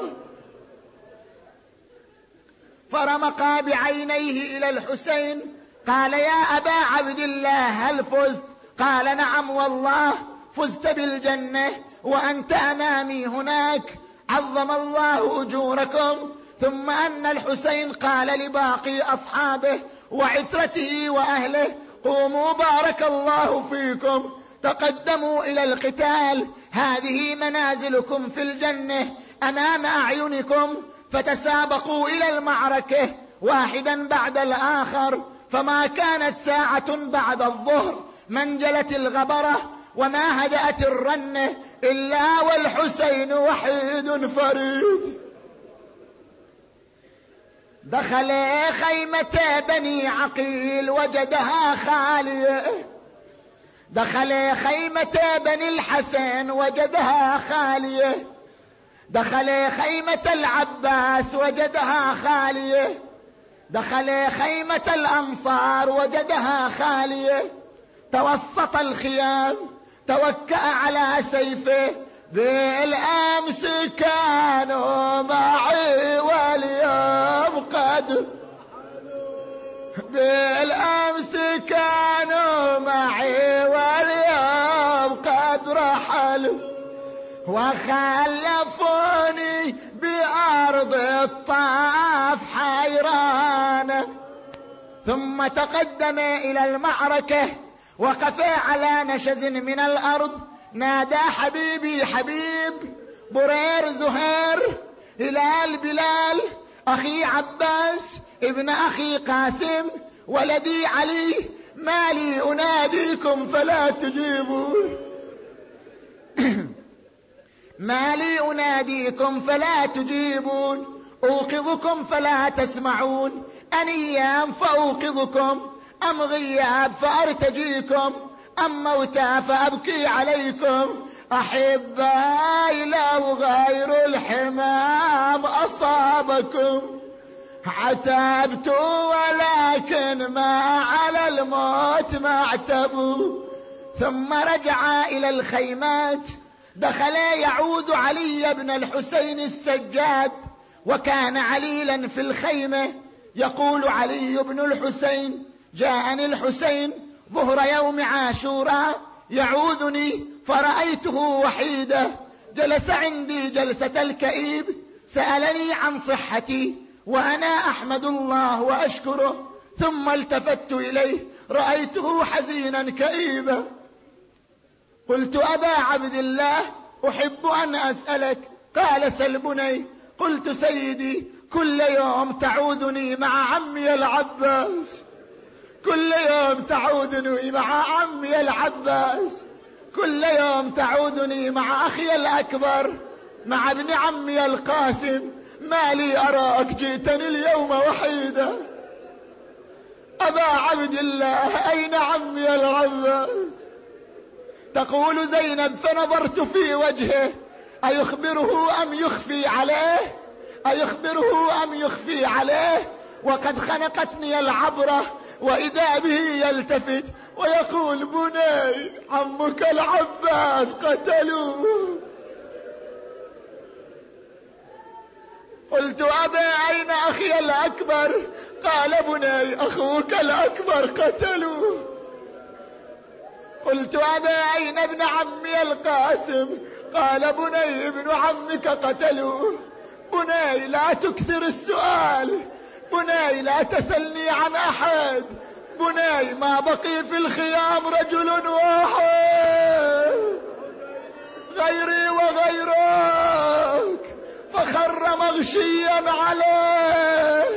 S2: فرمقا بعينيه إلى الحسين قال: يا أبا عبد الله هل فزت؟ قال: نعم والله فزت بالجنة وأنت أمامي هناك، عظم الله أجوركم. ثم أن الحسين قال لباقي أصحابه وعترته وأهله: قوموا بارك الله فيكم، تقدموا إلى القتال، هذه منازلكم في الجنة أمام أعينكم. فتسابقوا إلى المعركة واحدا بعد الآخر، فما كانت ساعة بعد الظهر منجلت الغبرة وما هدأت الرنة إلا والحسين وحيد فريد. دخل خيمة بني عقيل وجدها خالية، دخل خيمة بني الحسن وجدها خالية، دخل خيمة العباس وجدها خالية، دخل خيمة الأنصار وجدها خالية. توسط الخيام توكأ على سيفه: بالأمس كانوا معي واليوم قد، بالأمس كانوا معي واليوم قد رحلوا، وخلفوني بأرض الطاف حيران. ثم تقدم إلى المعركة، وقف على نشز من الأرض، نادى: حبيبي حبيب، برير زهير، هلال بلال، أخي عباس، ابن أخي قاسم، ولدي علي، ما لي أناديكم فلا تجيبون، ما لي أناديكم فلا تجيبون، أوقظكم فلا تسمعون، أنيام فأوقظكم، أم غياب فأرتجيكم، أم موتى فأبكي عليكم، أحبائي لو غير الحمام أصابكم، عتبت ولكن ما على الموت ما اعتبوا. ثم رجع إلى الخيمات، دخل يعود علي بن الحسين السجاد، وكان عليلا في الخيمة. يقول علي بن الحسين: جاءني الحسين ظهر يوم عاشوراء يعوذني فرأيته وحيدا، جلس عندي جلسة الكئيب، سألني عن صحتي وأنا أحمد الله وأشكره، ثم التفت إليه رأيته حزينا كئيبا. قلت: أبا عبد الله أحب أن أسألك. قال: سل بني. قلت: سيدي، كل يوم تعودني مع عمي العباس، كل يوم تعودني مع عمي العباس، كل يوم تعودني مع أخي الأكبر، مع ابن عمي القاسم، ما لي أراك جئتني اليوم وحيدا. أبا عبد الله أين عمي العباس؟ تقول زينب: فنظرت في وجهه أيخبره أم يخفي عليه، أيخبره أم يخفي عليه، وقد خنقتني العبرة، وإذا به يلتفت ويقول: بني عمك العباس قتلوه. قلت: أبا أين أخي الأكبر؟ قال: بني أخوك الأكبر قتلوه. قلت: أبا أين ابن عمي القاسم؟ قال: بني ابن عمك قتلوه. بني لا تكثر السؤال، بني لا تسلني عن أحد، بني ما بقي في الخيام رجل واحد غيري وغيرك، فخر مغشيا عليه.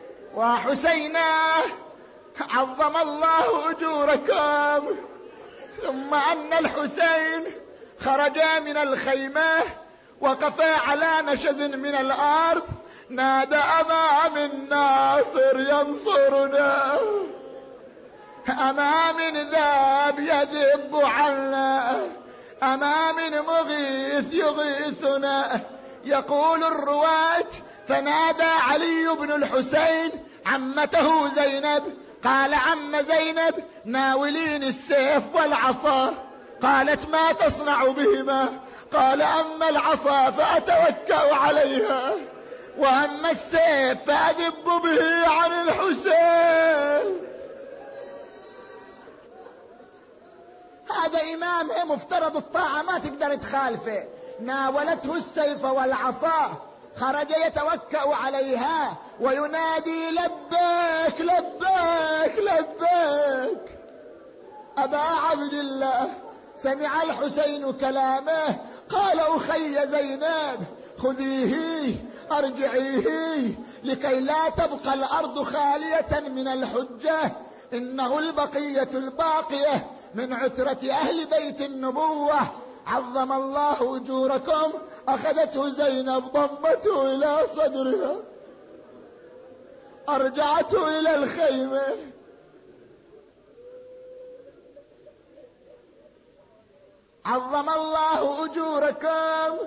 S2: وحسينا عظم الله أجوركم، ثم أن الحسين خرجا من الخيمة وقفا على نشز من الأرض، نادى أما من ناصر ينصرنا، أما من ذاب يذب عنا، أما من مغيث يغيثنا. يقول الرواة فنادى علي بن الحسين عمته زينب، قال عم زينب ناوليني السيف والعصا. قالت ما تصنع بهما؟ قال أما العصا فأتوكأ عليها، وأما السيف فأذب به عن الحسين. هذا إمامه مفترض الطاعة، ما تقدر تخالفه. ناولته السيف والعصا، خرج يتوكأ عليها وينادي لبيك لبيك لبيك. أبا عبد الله سمع الحسين كلامه، قال أخي زينب خذيه أرجعيه لكي لا تبقى الأرض خالية من الحجة، إنه البقية الباقية من عترة أهل بيت النبوة، عظم الله أجوركم. أخذته زينب ضمته إلى صدرها، أرجعته إلى الخيمة. عظم الله أجوركم.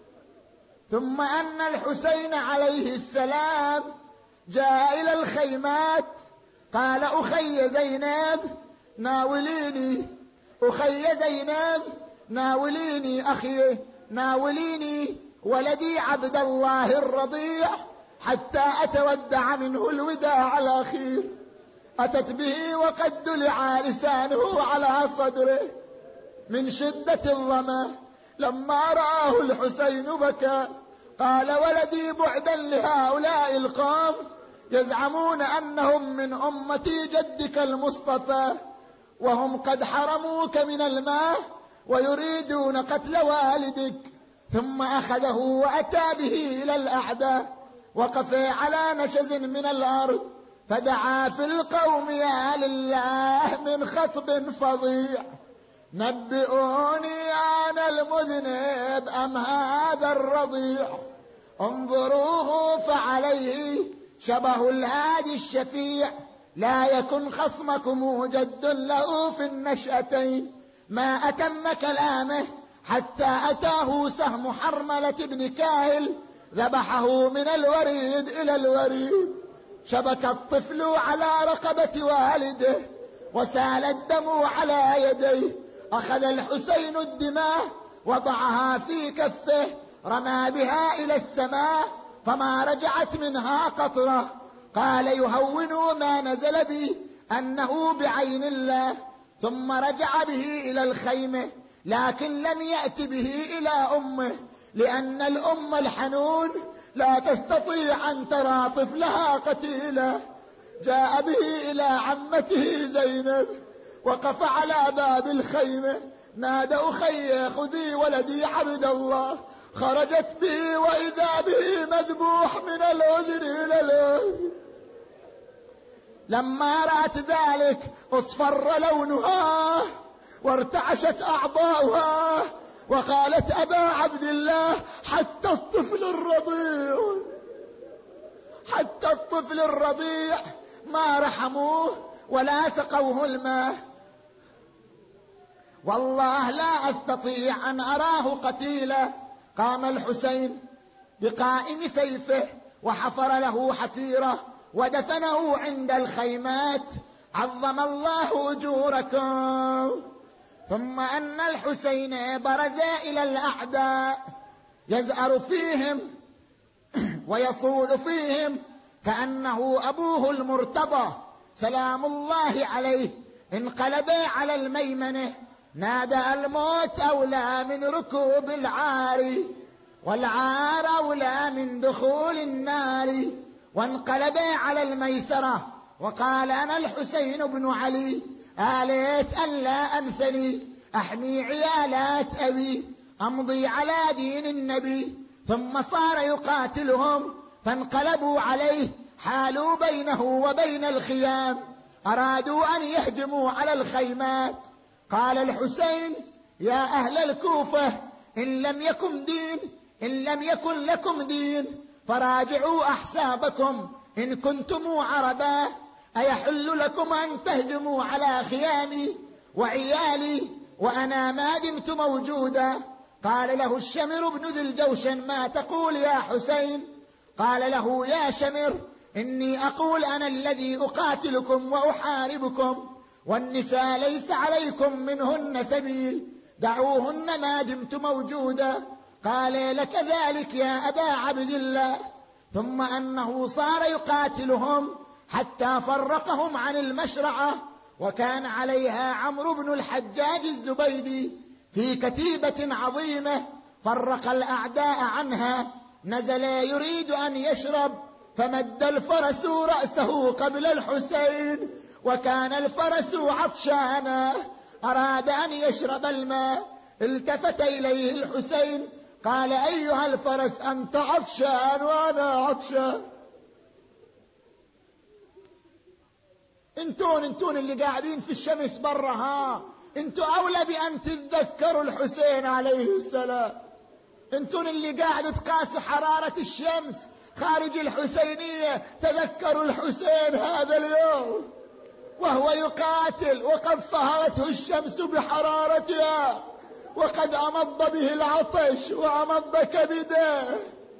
S2: ثم أن الحسين عليه السلام جاء إلى الخيمات، قال أخي زينب ناوليني، أخي زينب ناوليني أخي، ناوليني ولدي عبد الله الرضيع حتى أتودع منه الوداع الأخير. أتت به وقد دلع لسانه على صدره من شدة الظما. لما رآه الحسين بكى، قال ولدي بعدا لهؤلاء القوم يزعمون أنهم من أمة جدك المصطفى، وهم قد حرموك من الماء ويريدون قتل والدك. ثم أخذه وأتى به إلى الأعداء، وقف على نشز من الأرض فدعا في القوم يا لله من خطب فظيع، نبئوني أنا المذنب أم هذا الرضيع، انظروه فعليه شبه الهادي الشفيع، لا يكن خصمكم جد له في النشأتين. ما أتم كلامه حتى أتاه سهم حرملة بن كاهل ذبحه من الوريد إلى الوريد. شبك الطفل على رقبة والده وسال الدم على يديه. أخذ الحسين الدماء وضعها في كفه، رمى بها إلى السماء فما رجعت منها قطرة. قال يهون ما نزل به أنه بعين الله. ثم رجع به إلى الخيمة، لكن لم يأت به إلى أمه، لأن الأم الحنون لا تستطيع أن ترى طفلها قتيلا. جاء به إلى عمته زينب، وقف على باب الخيمة، نادى أخي خذي ولدي عبد الله. خرجت به وإذا به مذبوح من الأذن إلى الأذن. لما رأت ذلك اصفر لونها وارتعشت أعضاؤها، وقالت أبا عبد الله حتى الطفل الرضيع، حتى الطفل الرضيع ما رحموه ولا سقوه الماء. والله لا أستطيع أن أراه قتيلا. قام الحسين بقائم سيفه وحفر له حفيرة ودفنه عند الخيمات، عظم الله أجوركم. ثم أن الحسين برز إلى الأعداء يزأر فيهم ويصول فيهم كأنه أبوه المرتضى سلام الله عليه. انقلب على الميمنة، نادى الموت أولى من ركوب العار، والعار أولى من دخول النار. وانقلب على الميسرة وقال أنا الحسين بن علي، آليت ألا أنثني، أحمي عيالات أبي، أمضي على دين النبي. ثم صار يقاتلهم، فانقلبوا عليه، حالوا بينه وبين الخيام، أرادوا أن يهجموا على الخيمات. قال الحسين: يا أهل الكوفة، إن لم يكن لكم دين فراجعوا أحسابكم إن كنتم عربا. أيحل لكم أن تهجموا على خيامي وعيالي وأنا ما دمت موجودا؟ قال له الشمر بن ذي الجوشن: ما تقول يا حسين؟ قال له: يا شمر، إني أقول أنا الذي أقاتلكم وأحاربكم، والنساء ليس عليكم منهن سبيل، دعوهن ما دمت موجودا. قال: لك ذلك يا أبا عبد الله. ثم أنه صار يقاتلهم حتى فرقهم عن المشرعة، وكان عليها عمرو بن الحجاج الزبيدي في كتيبة عظيمة، فرق الأعداء عنها. نزل يريد أن يشرب، فمد الفرس رأسه قبل الحسين، وكان الفرس عطشانا، أراد أن يشرب الماء. التفت إليه الحسين قال: أيها الفرس، أنت عطشان وأنا عطشان. انتون اللي قاعدين في الشمس برا، انتوا أولى بأن تتذكروا الحسين عليه السلام. انتون اللي قاعد تقاسوا حرارة الشمس خارج الحسينية، تذكروا الحسين هذا اليوم وهو يقاتل، وقد صهرته الشمس بحرارتها، وقد أمض به العطش وأمض كبده.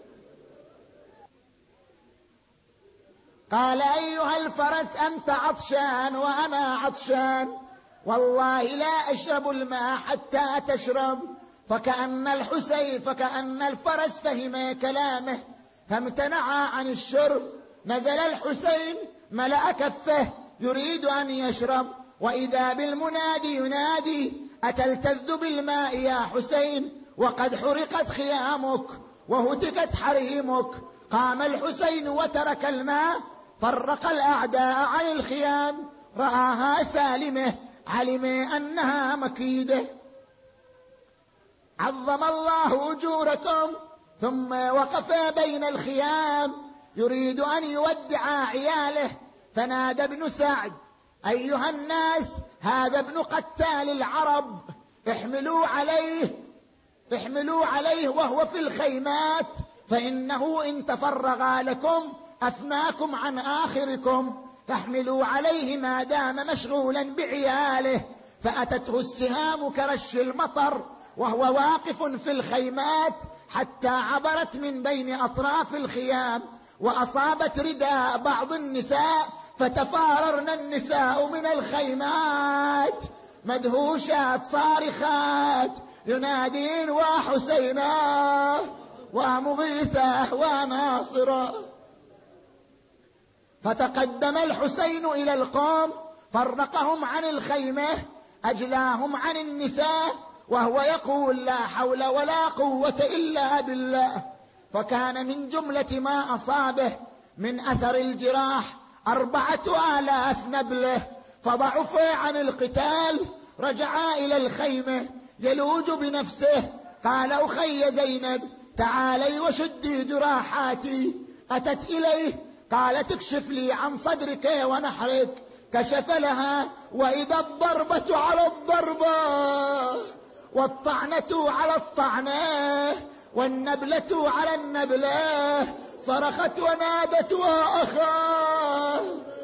S2: قال: أيها الفرس، أنت عطشان وأنا عطشان، والله لا أشرب الماء حتى تشرب. فكأن الفرس فهم كلامه فامتنع عن الشرب. نزل الحسين ملأ كفه يريد أن يشرب، وإذا بالمنادي ينادي: أتلتذ بالماء يا حسين وقد حرقت خيامك وهتكت حريمك؟ قام الحسين وترك الماء، فرق الأعداء عن الخيام، رآها سالمة، علم أنها مكيدة. عظم الله أجوركم. ثم وقف بين الخيام يريد أن يودع عياله، فنادى ابن سعد: أيها الناس، هذا ابن قتال العرب، احملوا عليه وهو في الخيمات، فإنه إن تفرغ لكم أفناكم عن آخركم. فاحملوا عليه ما دام مشغولا بعياله. فأتته السهام كرش المطر وهو واقف في الخيمات، حتى عبرت من بين أطراف الخيام وأصابت رداء بعض النساء، فتفاررن النساء من الخيمات مدهوشات صارخات ينادين: وحسينا ومغيثة وناصرا. فتقدم الحسين إلى القوم، فرقهم عن الخيمة، أجلاهم عن النساء، وهو يقول: لا حول ولا قوة إلا بالله. فكان من جملة ما أصابه من أثر الجراح 4000 نبلة، فضعف عن القتال. رجع إلى الخيمة يلوج بنفسه، قال: أخي زينب، تعالي وشدي جراحاتي. أتت إليه، قالت: اكشف لي عن صدرك ونحرك. كشف لها، وإذا الضربة على الضربة والطعنة على الطعنة والنبلة على النبلة. صرخت ونادت: وأخاه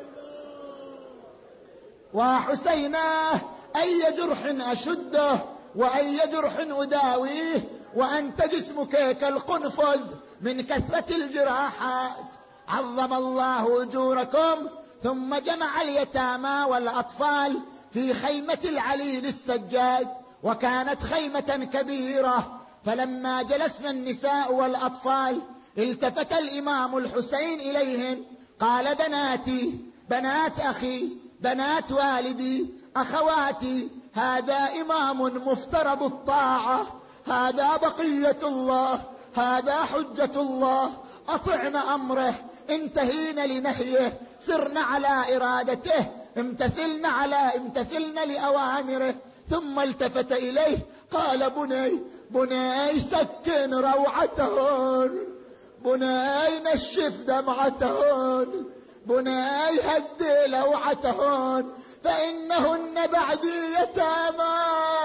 S2: وحسيناه، أي جرح أشده وأي جرح أداويه، وأنت جسمك كالقنفذ من كثرة الجراحات. عظم الله أجوركم. ثم جمع اليتامى والأطفال في خيمة العليل السجاد، وكانت خيمة كبيرة. فلما جلسنا النساء والأطفال، التفت الإمام الحسين إليهن، قال: بناتي، بنات أخي، بنات والدي، أخواتي، هذا إمام مفترض الطاعة، هذا بقية الله، هذا حجة الله، أطعن أمره، انتهينا لنهيه، سرنا على إرادته، امتثلنا لأوامره. ثم التفت إليه قال: بني سكن روعتهن، بني نشف دمعتهن،
S3: بني هدي لوعتهن فإنهن بعدي يتامى.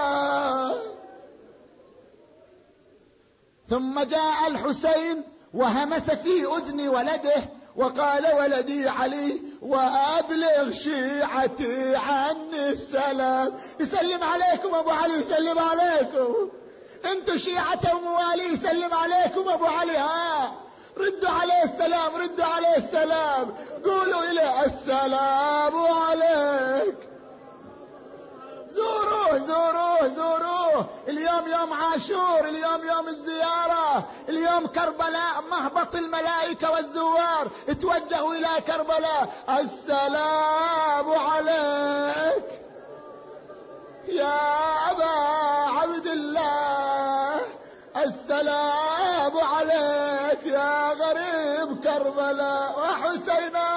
S3: ثم جاء الحسين وهمس في أذن ولده وقال: ولدي علي وأبلغ شيعتي عني السلام. يسلم عليكم أبو علي، يسلم عليكم. انتوا شيعة وموالي، يسلم عليكم أبو علي. ها ردوا عليه السلام، ردوا عليه السلام، قولوا إليه: السلام عليك. زوروه زوروه زوروه. اليوم يوم عاشور، اليوم يوم الزيارة، اليوم كربلاء، مهبط الملائكة والزوار. اتوجهوا إلى كربلاء: السلام عليك يا أبا عبد الله، السلام عليك يا غريب كربلاء وحسينا.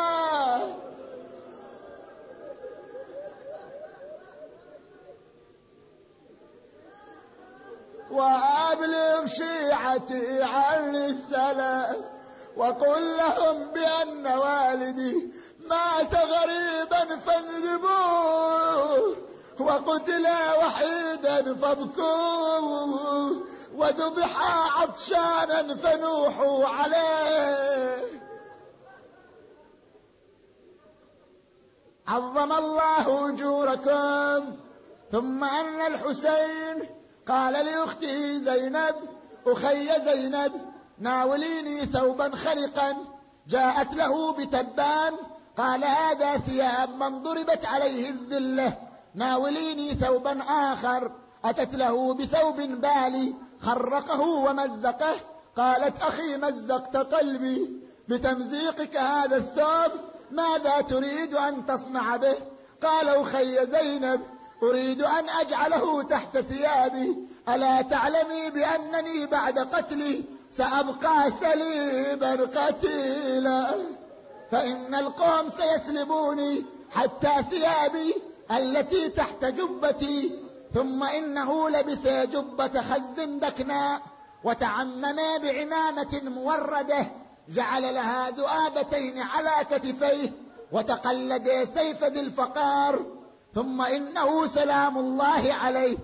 S3: وأبلغ شيعتي عني السلام وقل لهم بأن والدي مات غريبا فاذنبوه وقتل وحيدا فابكوه وذبح عطشانا فنوحوا عليه. عظم الله أجوركم. ثم أن الحسين قال لأخته زينب: أخي زينب، ناوليني ثوبا خلقا. جاءت له بتبان، قال: هذا ثياب من ضربت عليه الذلة. ناوليني ثوبا آخر. أتت له بثوب بالي خرقه ومزقه. قالت: أخي مزقت قلبي بتمزيقك هذا الثوب، ماذا تريد أن تصنع به؟ قال: أخي زينب، أريد أن أجعله تحت ثيابي. ألا تعلمي بأنني بعد قتلي سأبقى سليبا قتيلا، فإن القوم سيسلبوني حتى ثيابي التي تحت جبتي. ثم إنه لبس جبة خز دكناء وتعمم بعمامة موردة، جعل لها ذؤابتين على كتفيه وتقلد سيف ذي الفقار. ثم إنه سلام الله عليه،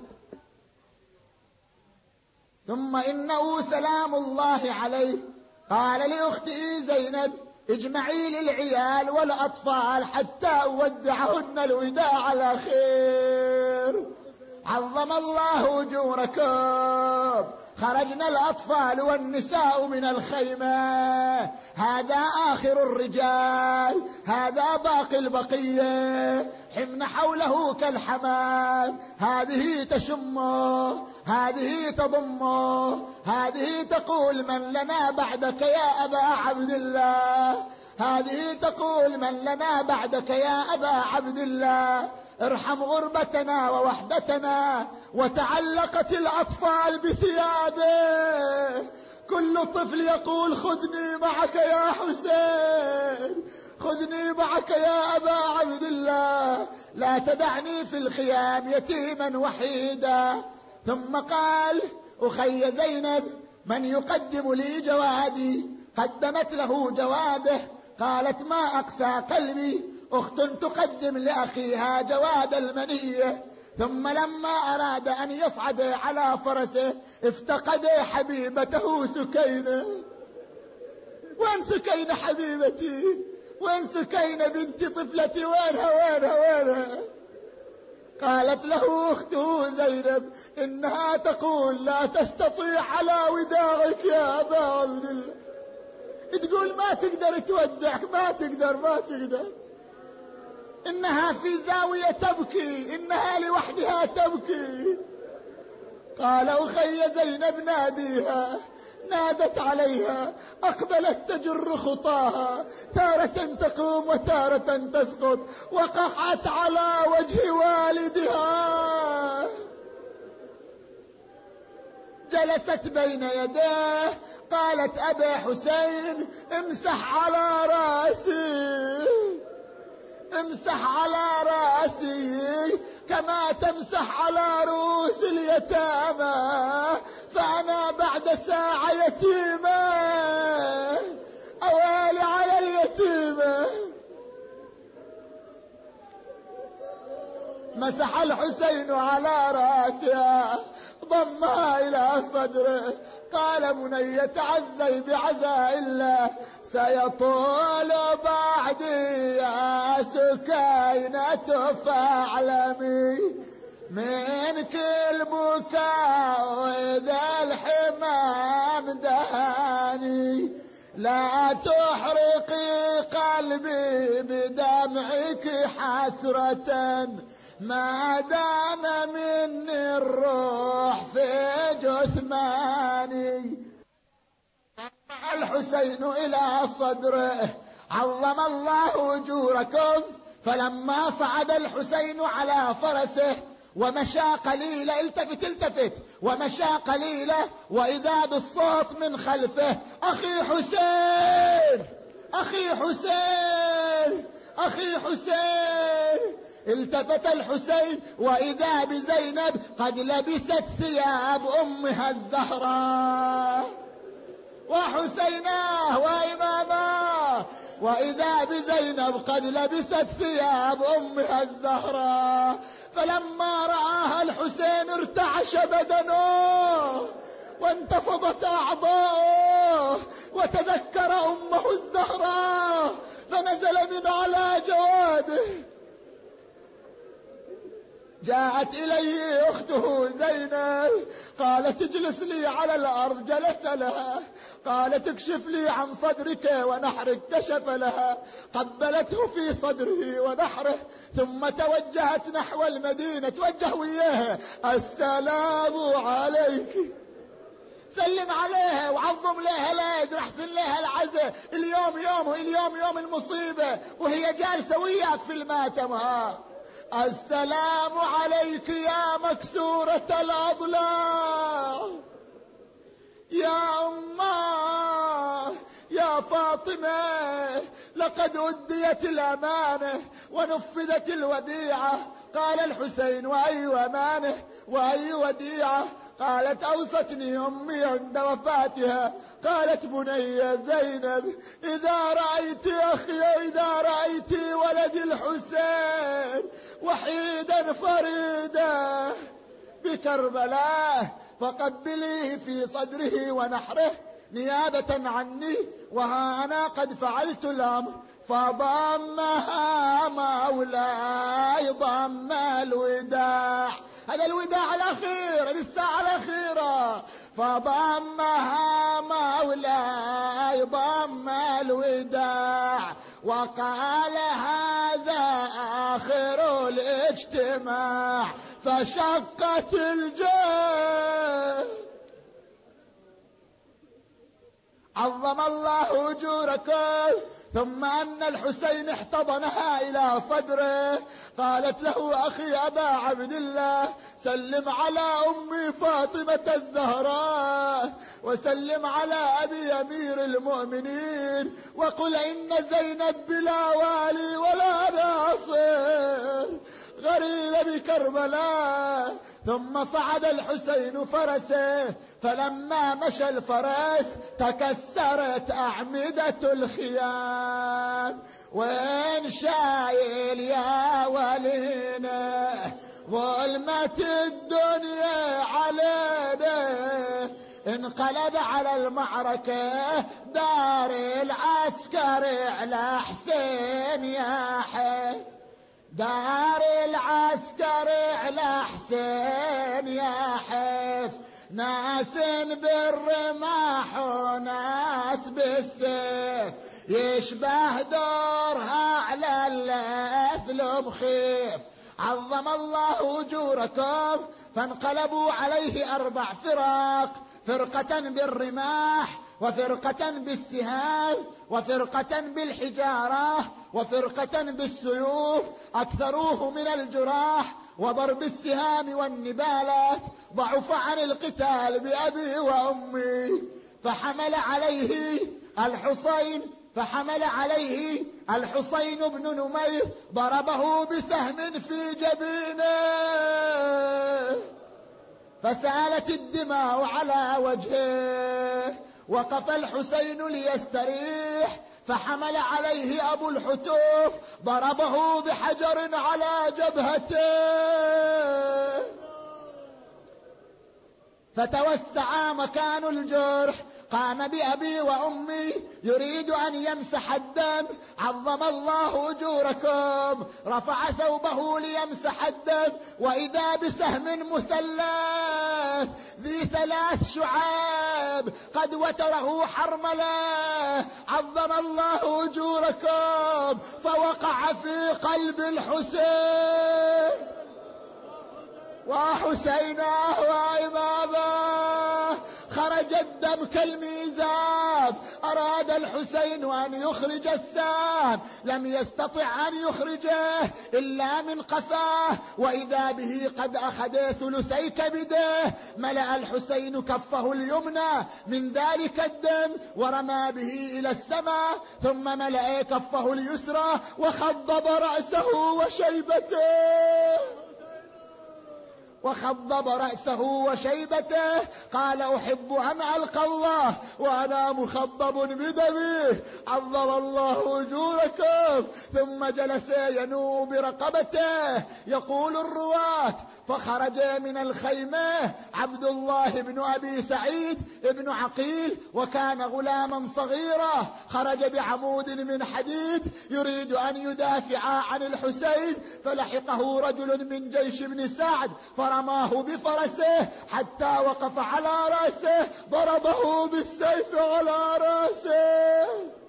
S3: ثم إنه سلام الله عليه قال لأخته زينب: اجمعي للعيال والأطفال حتى أودعهن الوداع على خير. عظم الله أجوركم. خرجنا الأطفال والنساء من الخيمة. هذا آخر الرجال، هذا باقي البقية. حمن حوله كالحمام، هذه تشمه، هذه تضمه، هذه تقول: من لنا بعدك يا أبا عبد الله، هذه تقول: من لنا بعدك يا أبا عبد الله، ارحم غربتنا ووحدتنا. وتعلقت الأطفال بثيابه، كل طفل يقول: خذني معك يا حسين، خذني معك يا أبا عبد الله، لا تدعني في الخيام يتيما وحيدا. ثم قال: أخي زينب، من يقدم لي جوادي؟ قدمت له جواده. قالت: ما أقسى قلبي، أخت تقدم لأخيها جواد المنية. ثم لما أراد أن يصعد على فرسه افتقد حبيبته سكينة. وين سكينة حبيبتي؟ وين سكينة بنتي طفلتي؟ وينها وينها وينها؟ قالت له أخته زينب: إنها تقول: لا تستطيع على وداعك يا أبا عبد الله. تقول ما تقدر تودعك، ما تقدر. إنها في زاوية تبكي، إنها لوحدها تبكي. قال: أخي زينب ناديها. نادت عليها، أقبلت تجر خطاها، تارة تقوم وتارة تسقط، وقعت على وجه والدها. جلست بين يديه، قالت: أبا حسين، امسح على رأسي، امسح على رأسي كما تمسح على رؤوس اليتامى، فأنا بعد ساعة يتيمة. أوالي على اليتيمة. فمسح الحسين على راسها ضمها إلى صدره. قال بني تعزي بعزاء الله سيطول بعدي يا سكينة فاعلمي من كل بكاء وإذا الحمام دهاني لا تحرقي قلبي بدمعك حسرة ما دام مني الروح في جثماني. الحسين إلى صدره عظم الله أجوركم. فلما صعد الحسين على فرسه ومشى قليلا التفت ومشى قليلا وإذا بالصوت من خلفه أخي حسين أخي حسين أخي حسين. التفت الحسين وإذا بزينب قد لبست ثياب أمها الزهراء وحسيناه وإماماه وإذا بزينب قد لبست ثياب أمها الزهراء. فلما رآها الحسين ارتعش بدنه وانتفضت أعضاؤه وتذكر أمه الزهراء فنزل من على جواده. جاءت إليه أخته زينب قالت اجلس لي على الأرض. جلس لها. قالت اكشف لي عن صدرك ونحرك. كشف لها. قبلته في صدره ونحره ثم توجهت نحو المدينة. توجه وياها السلام عليك. سلم عليها وعظم لها الاجر احسن لها العزاء. اليوم يومه اليوم يوم المصيبة وهي جالسة وياك في الماتم. السلام عليك يا مكسورة الأضلاع يا أماه يا فاطمة لقد أديت الأمانة ونفذت الوديعة. قال الحسين وأي أمانة وأي وديعة؟ قالت أوصتني أمي عند وفاتها. قالت بني زينب إذا رأيت أخي إذا رأيت ولد الحسين وحيدا فريدا بكربلاء فقبليه في صدره ونحره نيابة عني وها أنا قد فعلت الأمر. فضمها مولاي ضم الوداع. هذا الوداع الأخير للساعة الأخيرة. فضمها مولاي ضم الوداع وقال هذا آخر الاجتماع فشقت الجيش. عظم الله أجوركم. ثم أن الحسين احتضنها إلى صدره. قالت له أخي أبا عبد الله سلم على أمي فاطمة الزهراء وسلم على أبي أمير المؤمنين وقل إن زينب بلا والي ولا ناصر غريب بكربلاء. ثم صعد الحسين فرسه فلما مشى الفرس تكسرت أعمدة الخيام. وين شايل يا ولينا ظلمة الدنيا علينا. انقلب على المعركة دار العسكر على حسين يا حي. دار العسكر على حسين يا حيف. ناس بالرماح وناس بالسيف يشبه دورها على الأثلب خيف. عظم الله أجوركم. فانقلبوا عليه 4 فرق. فرقة بالرماح وفرقة بالسهام وفرقة بالحجارة وفرقة بالسيوف. أكثروه من الجراح وضرب السهام والنبالات. ضعف عن القتال بأبي وأمي. فحمل عليه الحسين بن نمير ضربه بسهم في جبينه فسالت الدماء على وجهه. وقف الحسين ليستريح فحمل عليه أبو الحتوف ضربه بحجر على جبهته فتوسع مكان الجرح. قام بأبي وأمي يريد أن يمسح الدم. عظم الله أجوركم. رفع ثوبه ليمسح الدم وإذا بسهم مثلث ذي 3 شعاب قد وتره حرملة. عظم الله أجوركم. فوقع في قلب الحسين وحسيناه وإمامه. خرج الدم كالميزاب. أراد الحسين أن يخرج السام لم يستطع أن يخرجه إلا من قفاه وإذا به قد أخذ 3 كبده. ملأ الحسين كفه اليمنى من ذلك الدم ورمى به إلى السماء ثم ملأ كفه اليسرى وخضب رأسه وشيبته. قال أحب أن ألقى الله وأنا مخضب بدمه. عظم الله أجوركم. ثم جلس ينوء برقبته. يقول الرواة فخرج من الخيمة عبد الله بن أبي سعيد بن عقيل وكان غلاما صغيرا. خرج بعمود من حديد يريد أن يدافع عن الحسين فلحقه رجل من جيش بن سعد فرماه بفرسه حتى وقف على رأسه ضربه بالسيف على رأسه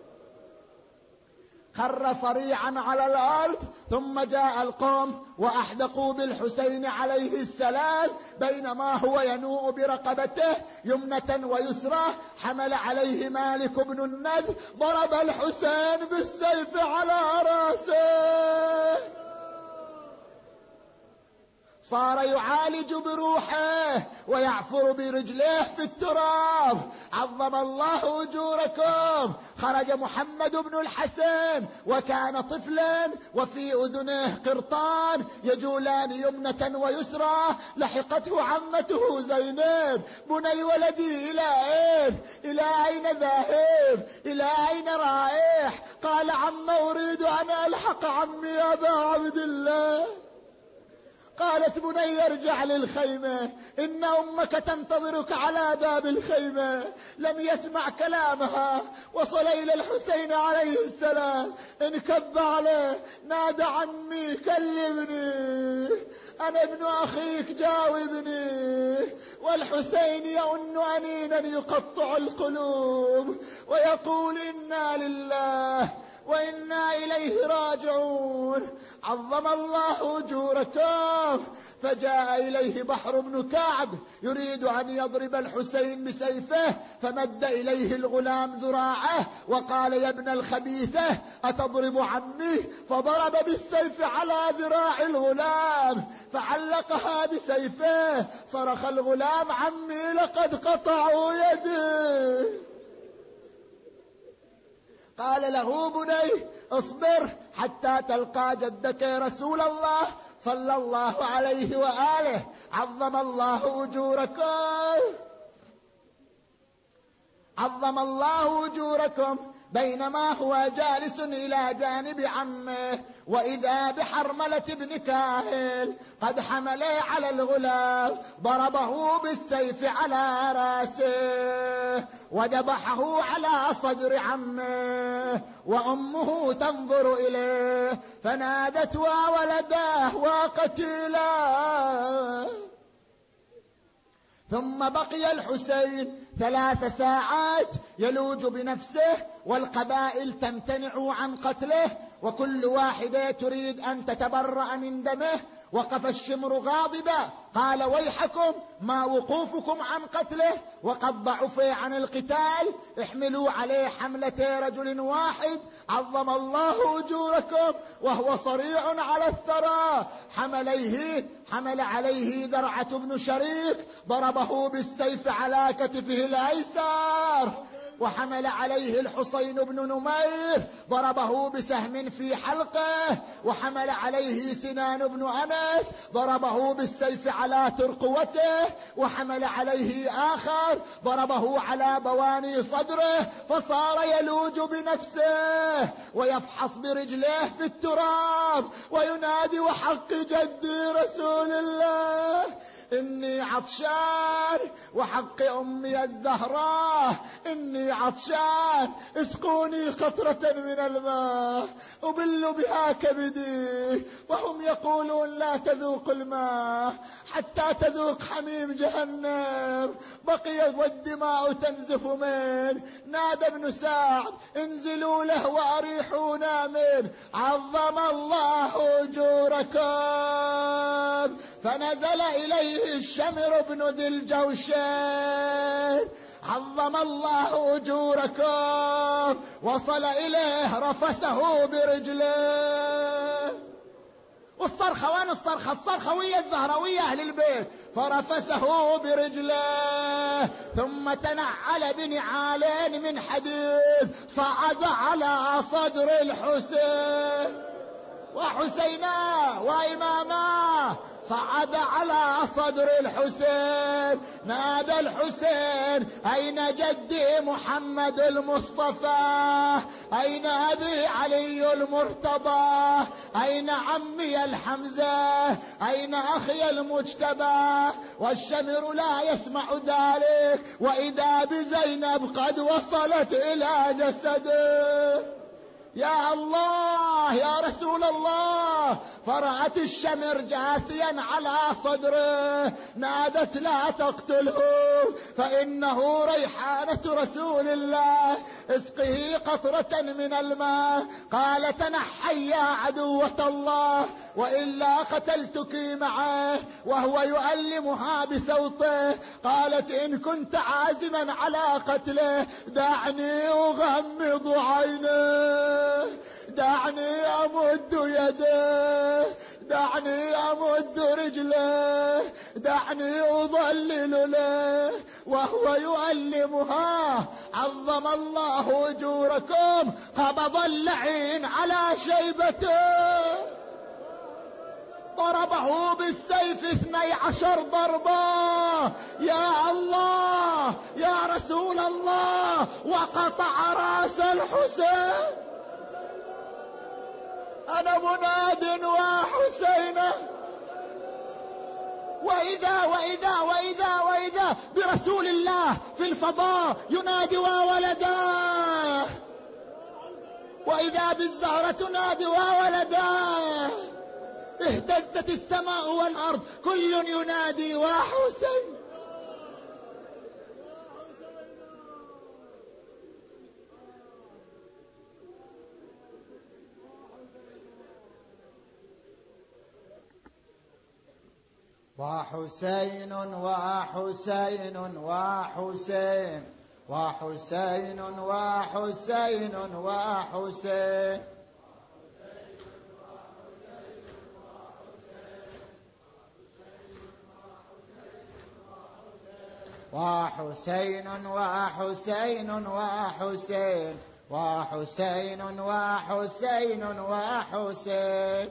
S3: خر صريعا على الأرض. ثم جاء القوم وأحدقوا بالحسين عليه السلام بينما هو ينوء برقبته يمنة ويسرى. حمل عليه مالك بن النذر ضرب الحسين بالسيف على رأسه. صار يعالج بروحه ويعفر برجليه في التراب. عظم الله أجوركم. خرج محمد بن الحسن وكان طفلا وفي أذنه قرطان يجولان يمنة ويسرى. لحقته عمته زينب. بني ولدي إلى أين ذاهب؟ إلى أين رايح؟ قال عم أريد أن ألحق عمي أبا عبد الله. قالت بني ارجع للخيمة إن أمك تنتظرك على باب الخيمة. لم يسمع كلامها. وصل إلى الحسين عليه السلام انكب عليه نادى عمي كلمني أنا ابن أخيك جاوبني. والحسين يؤن أنينا يقطع القلوب ويقول إنا لله وإنا إليه راجعون. عظم الله أجوركم. فجاء إليه بحر بن كعب يريد أن يضرب الحسين بسيفه فمد إليه الغلام ذراعه وقال يا ابن الخبيثة أتضرب عمي؟ فضرب بالسيف على ذراع الغلام فعلقها بسيفه. صرخ الغلام عمي لقد قطعوا يدي. قال له بني اصبر حتى تلقى جدك رسول الله صلى الله عليه وآله. عظم الله أجوركم. بينما هو جالس إلى جانب عمه وإذا بحرملة بن كاهل قد حمل على الغلام ضربه بالسيف على رأسه وذبحه على صدر عمه وأمه تنظر إليه فنادت وولداه وقتيلاه. ثم بقي الحسين 3 ساعات يلوج بنفسه والقبائل تمتنع عن قتله وكل واحدة تريد أن تتبرأ من دمه. وقف الشمر غاضبا قال ويحكم ما وقوفكم عن قتله وقد ضعف عن القتال. احملوا عليه حملة رجل واحد. عظم الله أجوركم. وهو صريع على الثرى حمل عليه درعة بن شريك ضربه بالسيف على كتفه الأيسر وحمل عليه الحسين بن نمير ضربه بسهم في حلقه، وحمل عليه سنان بن أنس ضربه بالسيف على ترقوته، وحمل عليه آخر ضربه على بواني صدره، فصار يلوج بنفسه ويفحص برجليه في التراب وينادي: وحق جدي رسول الله إني عطشان، وحق أمي الزهراء إني عطشان، اسقوني قطرة من الماء أبل بها كبدي. وهم يقولون: لا تذوق الماء حتى تذوق حميم جهنم، بقي والدماء تنزف منه. نادى ابن سعد: انزلوا له وأريحونا منه، عظم الله أجوركم. فنزل إليه الشمر بن ذي الجوشن: عظم الله أجوركم. وصل إليه رفسه برجله، والصرخة وين الصرخة؟ الصرخة ويا الزهراوية أهل البيت، فرفسه برجله ثم تنعل بنعالين من حديد، صعد على صدر الحسين وحسينا وإماما، صعد على صدر الحسين. نادى الحسين: أين جدي محمد المصطفى؟ أين أبي علي المرتضى؟ أين عمي الحمزة؟ أين أخي المجتبى؟ والشمر لا يسمع ذلك، وإذا بزينب قد وصلت إلى جسده. يا الله يا رسول الله! فرأت الشمر جاثيا على صدره، نادت: لا تقتله فإنه ريحانة رسول الله، اسقه قطرة من الماء. قال: تنحي يا عدوة الله وإلا قتلتك معه، وهو يؤلمها بصوته. قالت: إن كنت عازما على قتله دعني أغمض عينيه، دعني أمد يده، دعني أمد رجله، دعني أضلل له، وهو يؤلمها. عظم الله أجوركم. قبض اللعين على شيبته، ضربه بالسيف 12 ضربة. يا الله يا رسول الله! وقطع رأس الحسين. أنا مناد وحسينه، وإذا برسول الله في الفضاء ينادي: وولداه. وإذا بالزهرة تنادي: وولداه. اهتزت السماء والأرض، كل ينادي: وحسين. وحسين وحسين وحسين وحسين وحسين وحسين وحسين وحسين وحسين وحسين وحسين وحسين.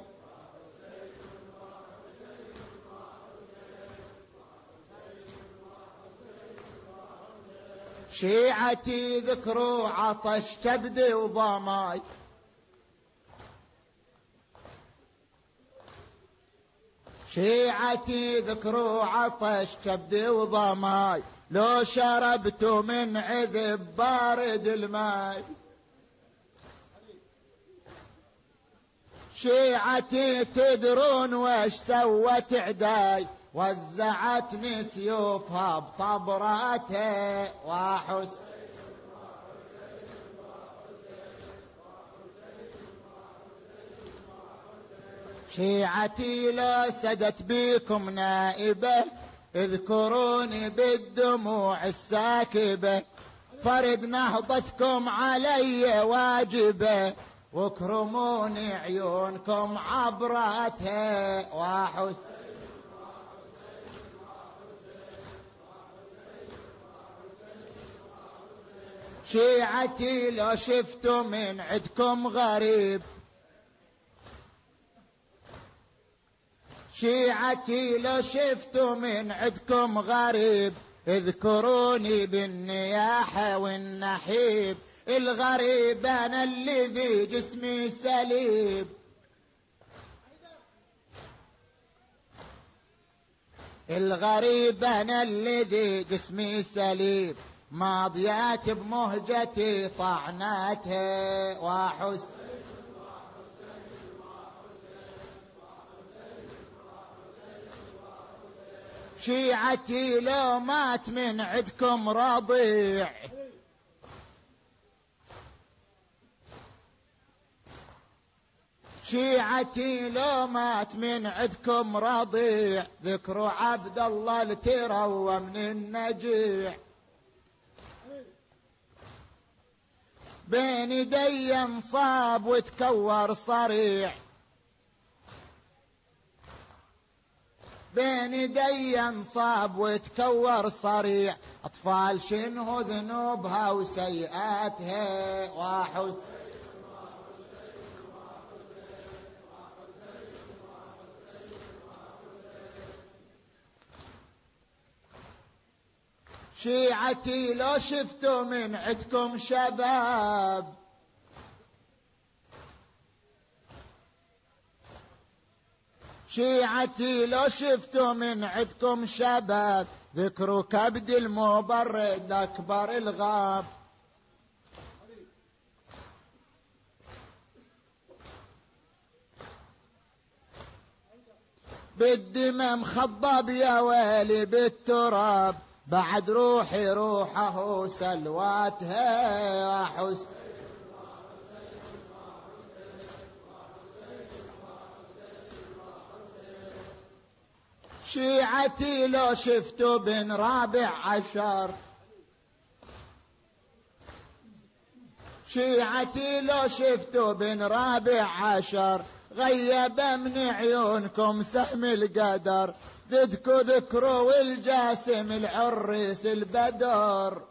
S3: شيعتي ذكروا عطش كبدي وضماي، شيعتي ذكروا عطش كبدي وضماي، لو شربت من عذب بارد الماي. شيعتي تدرون وش سوت عداي، وزعتني سيوفها بطبراتها. شيعتي لو سدت بيكم نائبة، اذكروني بالدموع الساكبة، فرد نهضتكم علي واجبة، واكرموني عيونكم عبراتها. شيعتي لو شفتوا من عندكم غريب، شيعتي لو شفتوا من عندكم غريب، اذكروني بالنياحة والنحيب. الغريب أنا الذي جسمي سليب، الغريب أنا الذي جسمي سليب. ماضيات بمهجتي طعناتها وحس شيعتي لو مات من عندكم رضيع، شيعتي لو مات من عندكم رضيع. ذكروا عبد الله التروى من النجيع، بين يدي انصاب وتكور صريع، بين يدي انصاب وتكور صريع. اطفال شنو ذنوبها وسيئاتها وحس شيعتي لو شفتوا من عندكم شباب، شيعتي لو شفتوا من عندكم شباب. ذكروا كبد المبرد أكبر الغاب، بالدمى مخضب يا ويلي بالتراب. بعد روحي روحه سلواتها وحسن شيعتي لو شفتوا بن رابع عشر، شيعتي لو شفتوا بن رابع عشر. غيب من عيونكم سهم القدر، ذكروا والجاسم العريس البدر.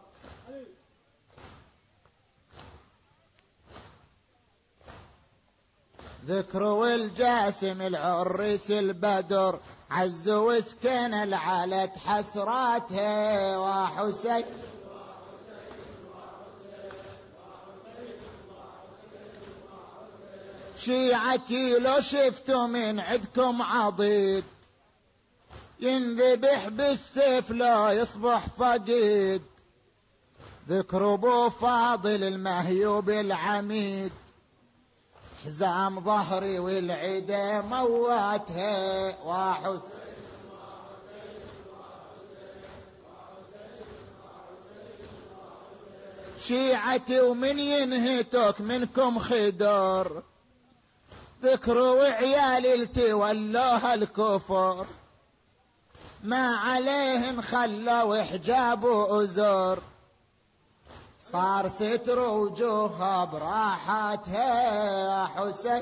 S3: ذكروا والجاسم العريس البدر. عزوا وسكن العلت حسراتها وحسين شيعتي لو شفتوا من عندكم عضيد، ينذبح بالسيف لا يصبح فقيد. ذكروا ابو فاضل المهيوب العميد، حزام ظهري والعدا مواتها وحس شيعتي ومن ينهتك منكم خدر. ذكروا عيالي التولوها الكفر، ما عليهن خلوا حجاب وأزر. صار ستر وجوهها براحتها حسين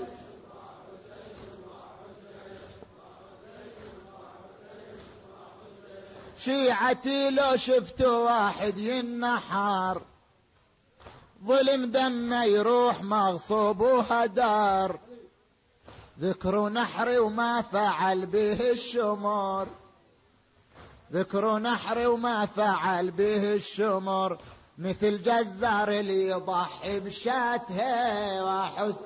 S3: شيعتي لو شفتوا واحد ينحر، ظلم دمه يروح مغصوب وهدار. ذكروا نحري وما فعل به الشمر، ذكروا نحري وما فعل به الشمر. مثل جزار اللي يضحي بشاتها وحس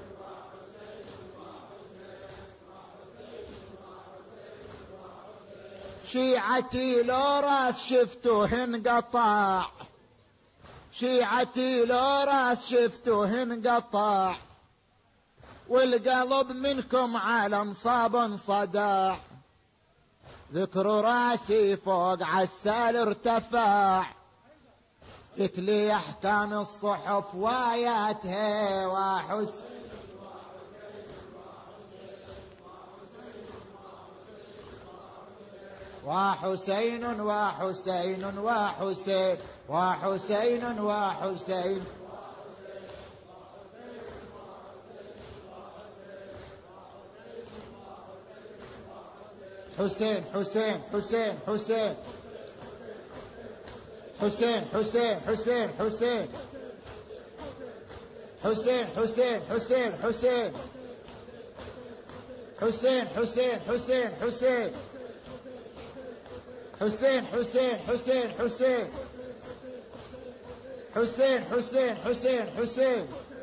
S3: شيعتي لو راس شفتوهن قطع، شيعتي لو راس شفتوهن قطع. والقلب منكم على مصاب صداع. ذكروا راسي فوق عسال ارتفاع، تتلي احكام الصحف واياتها وحس وحسين وحسين وحسين وحسين وحسين حسين حسين حسين حسين حسين حسين حسين حسين حسين حسين حسين حسين حسين حسين حسين حسين حسين حسين حسين حسين حسين حسين حسين حسين.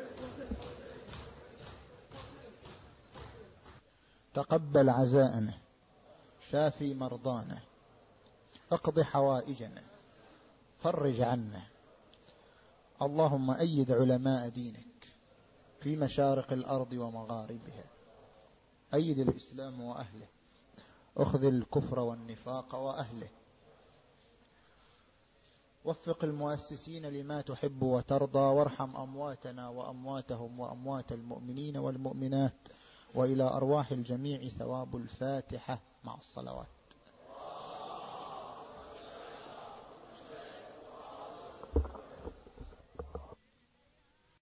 S3: تقبل عزاءنا، شافي مرضانا، اقض حوائجنا، فرج عنا. اللهم أيد علماء دينك في مشارق الأرض ومغاربها، أيد الإسلام وأهله، اخذل الكفر والنفاق وأهله، وفق المؤسسين لما تحب وترضى، وارحم أمواتنا وأمواتهم وأموات المؤمنين والمؤمنات، وإلى أرواح الجميع ثواب الفاتحة مع الصلوات.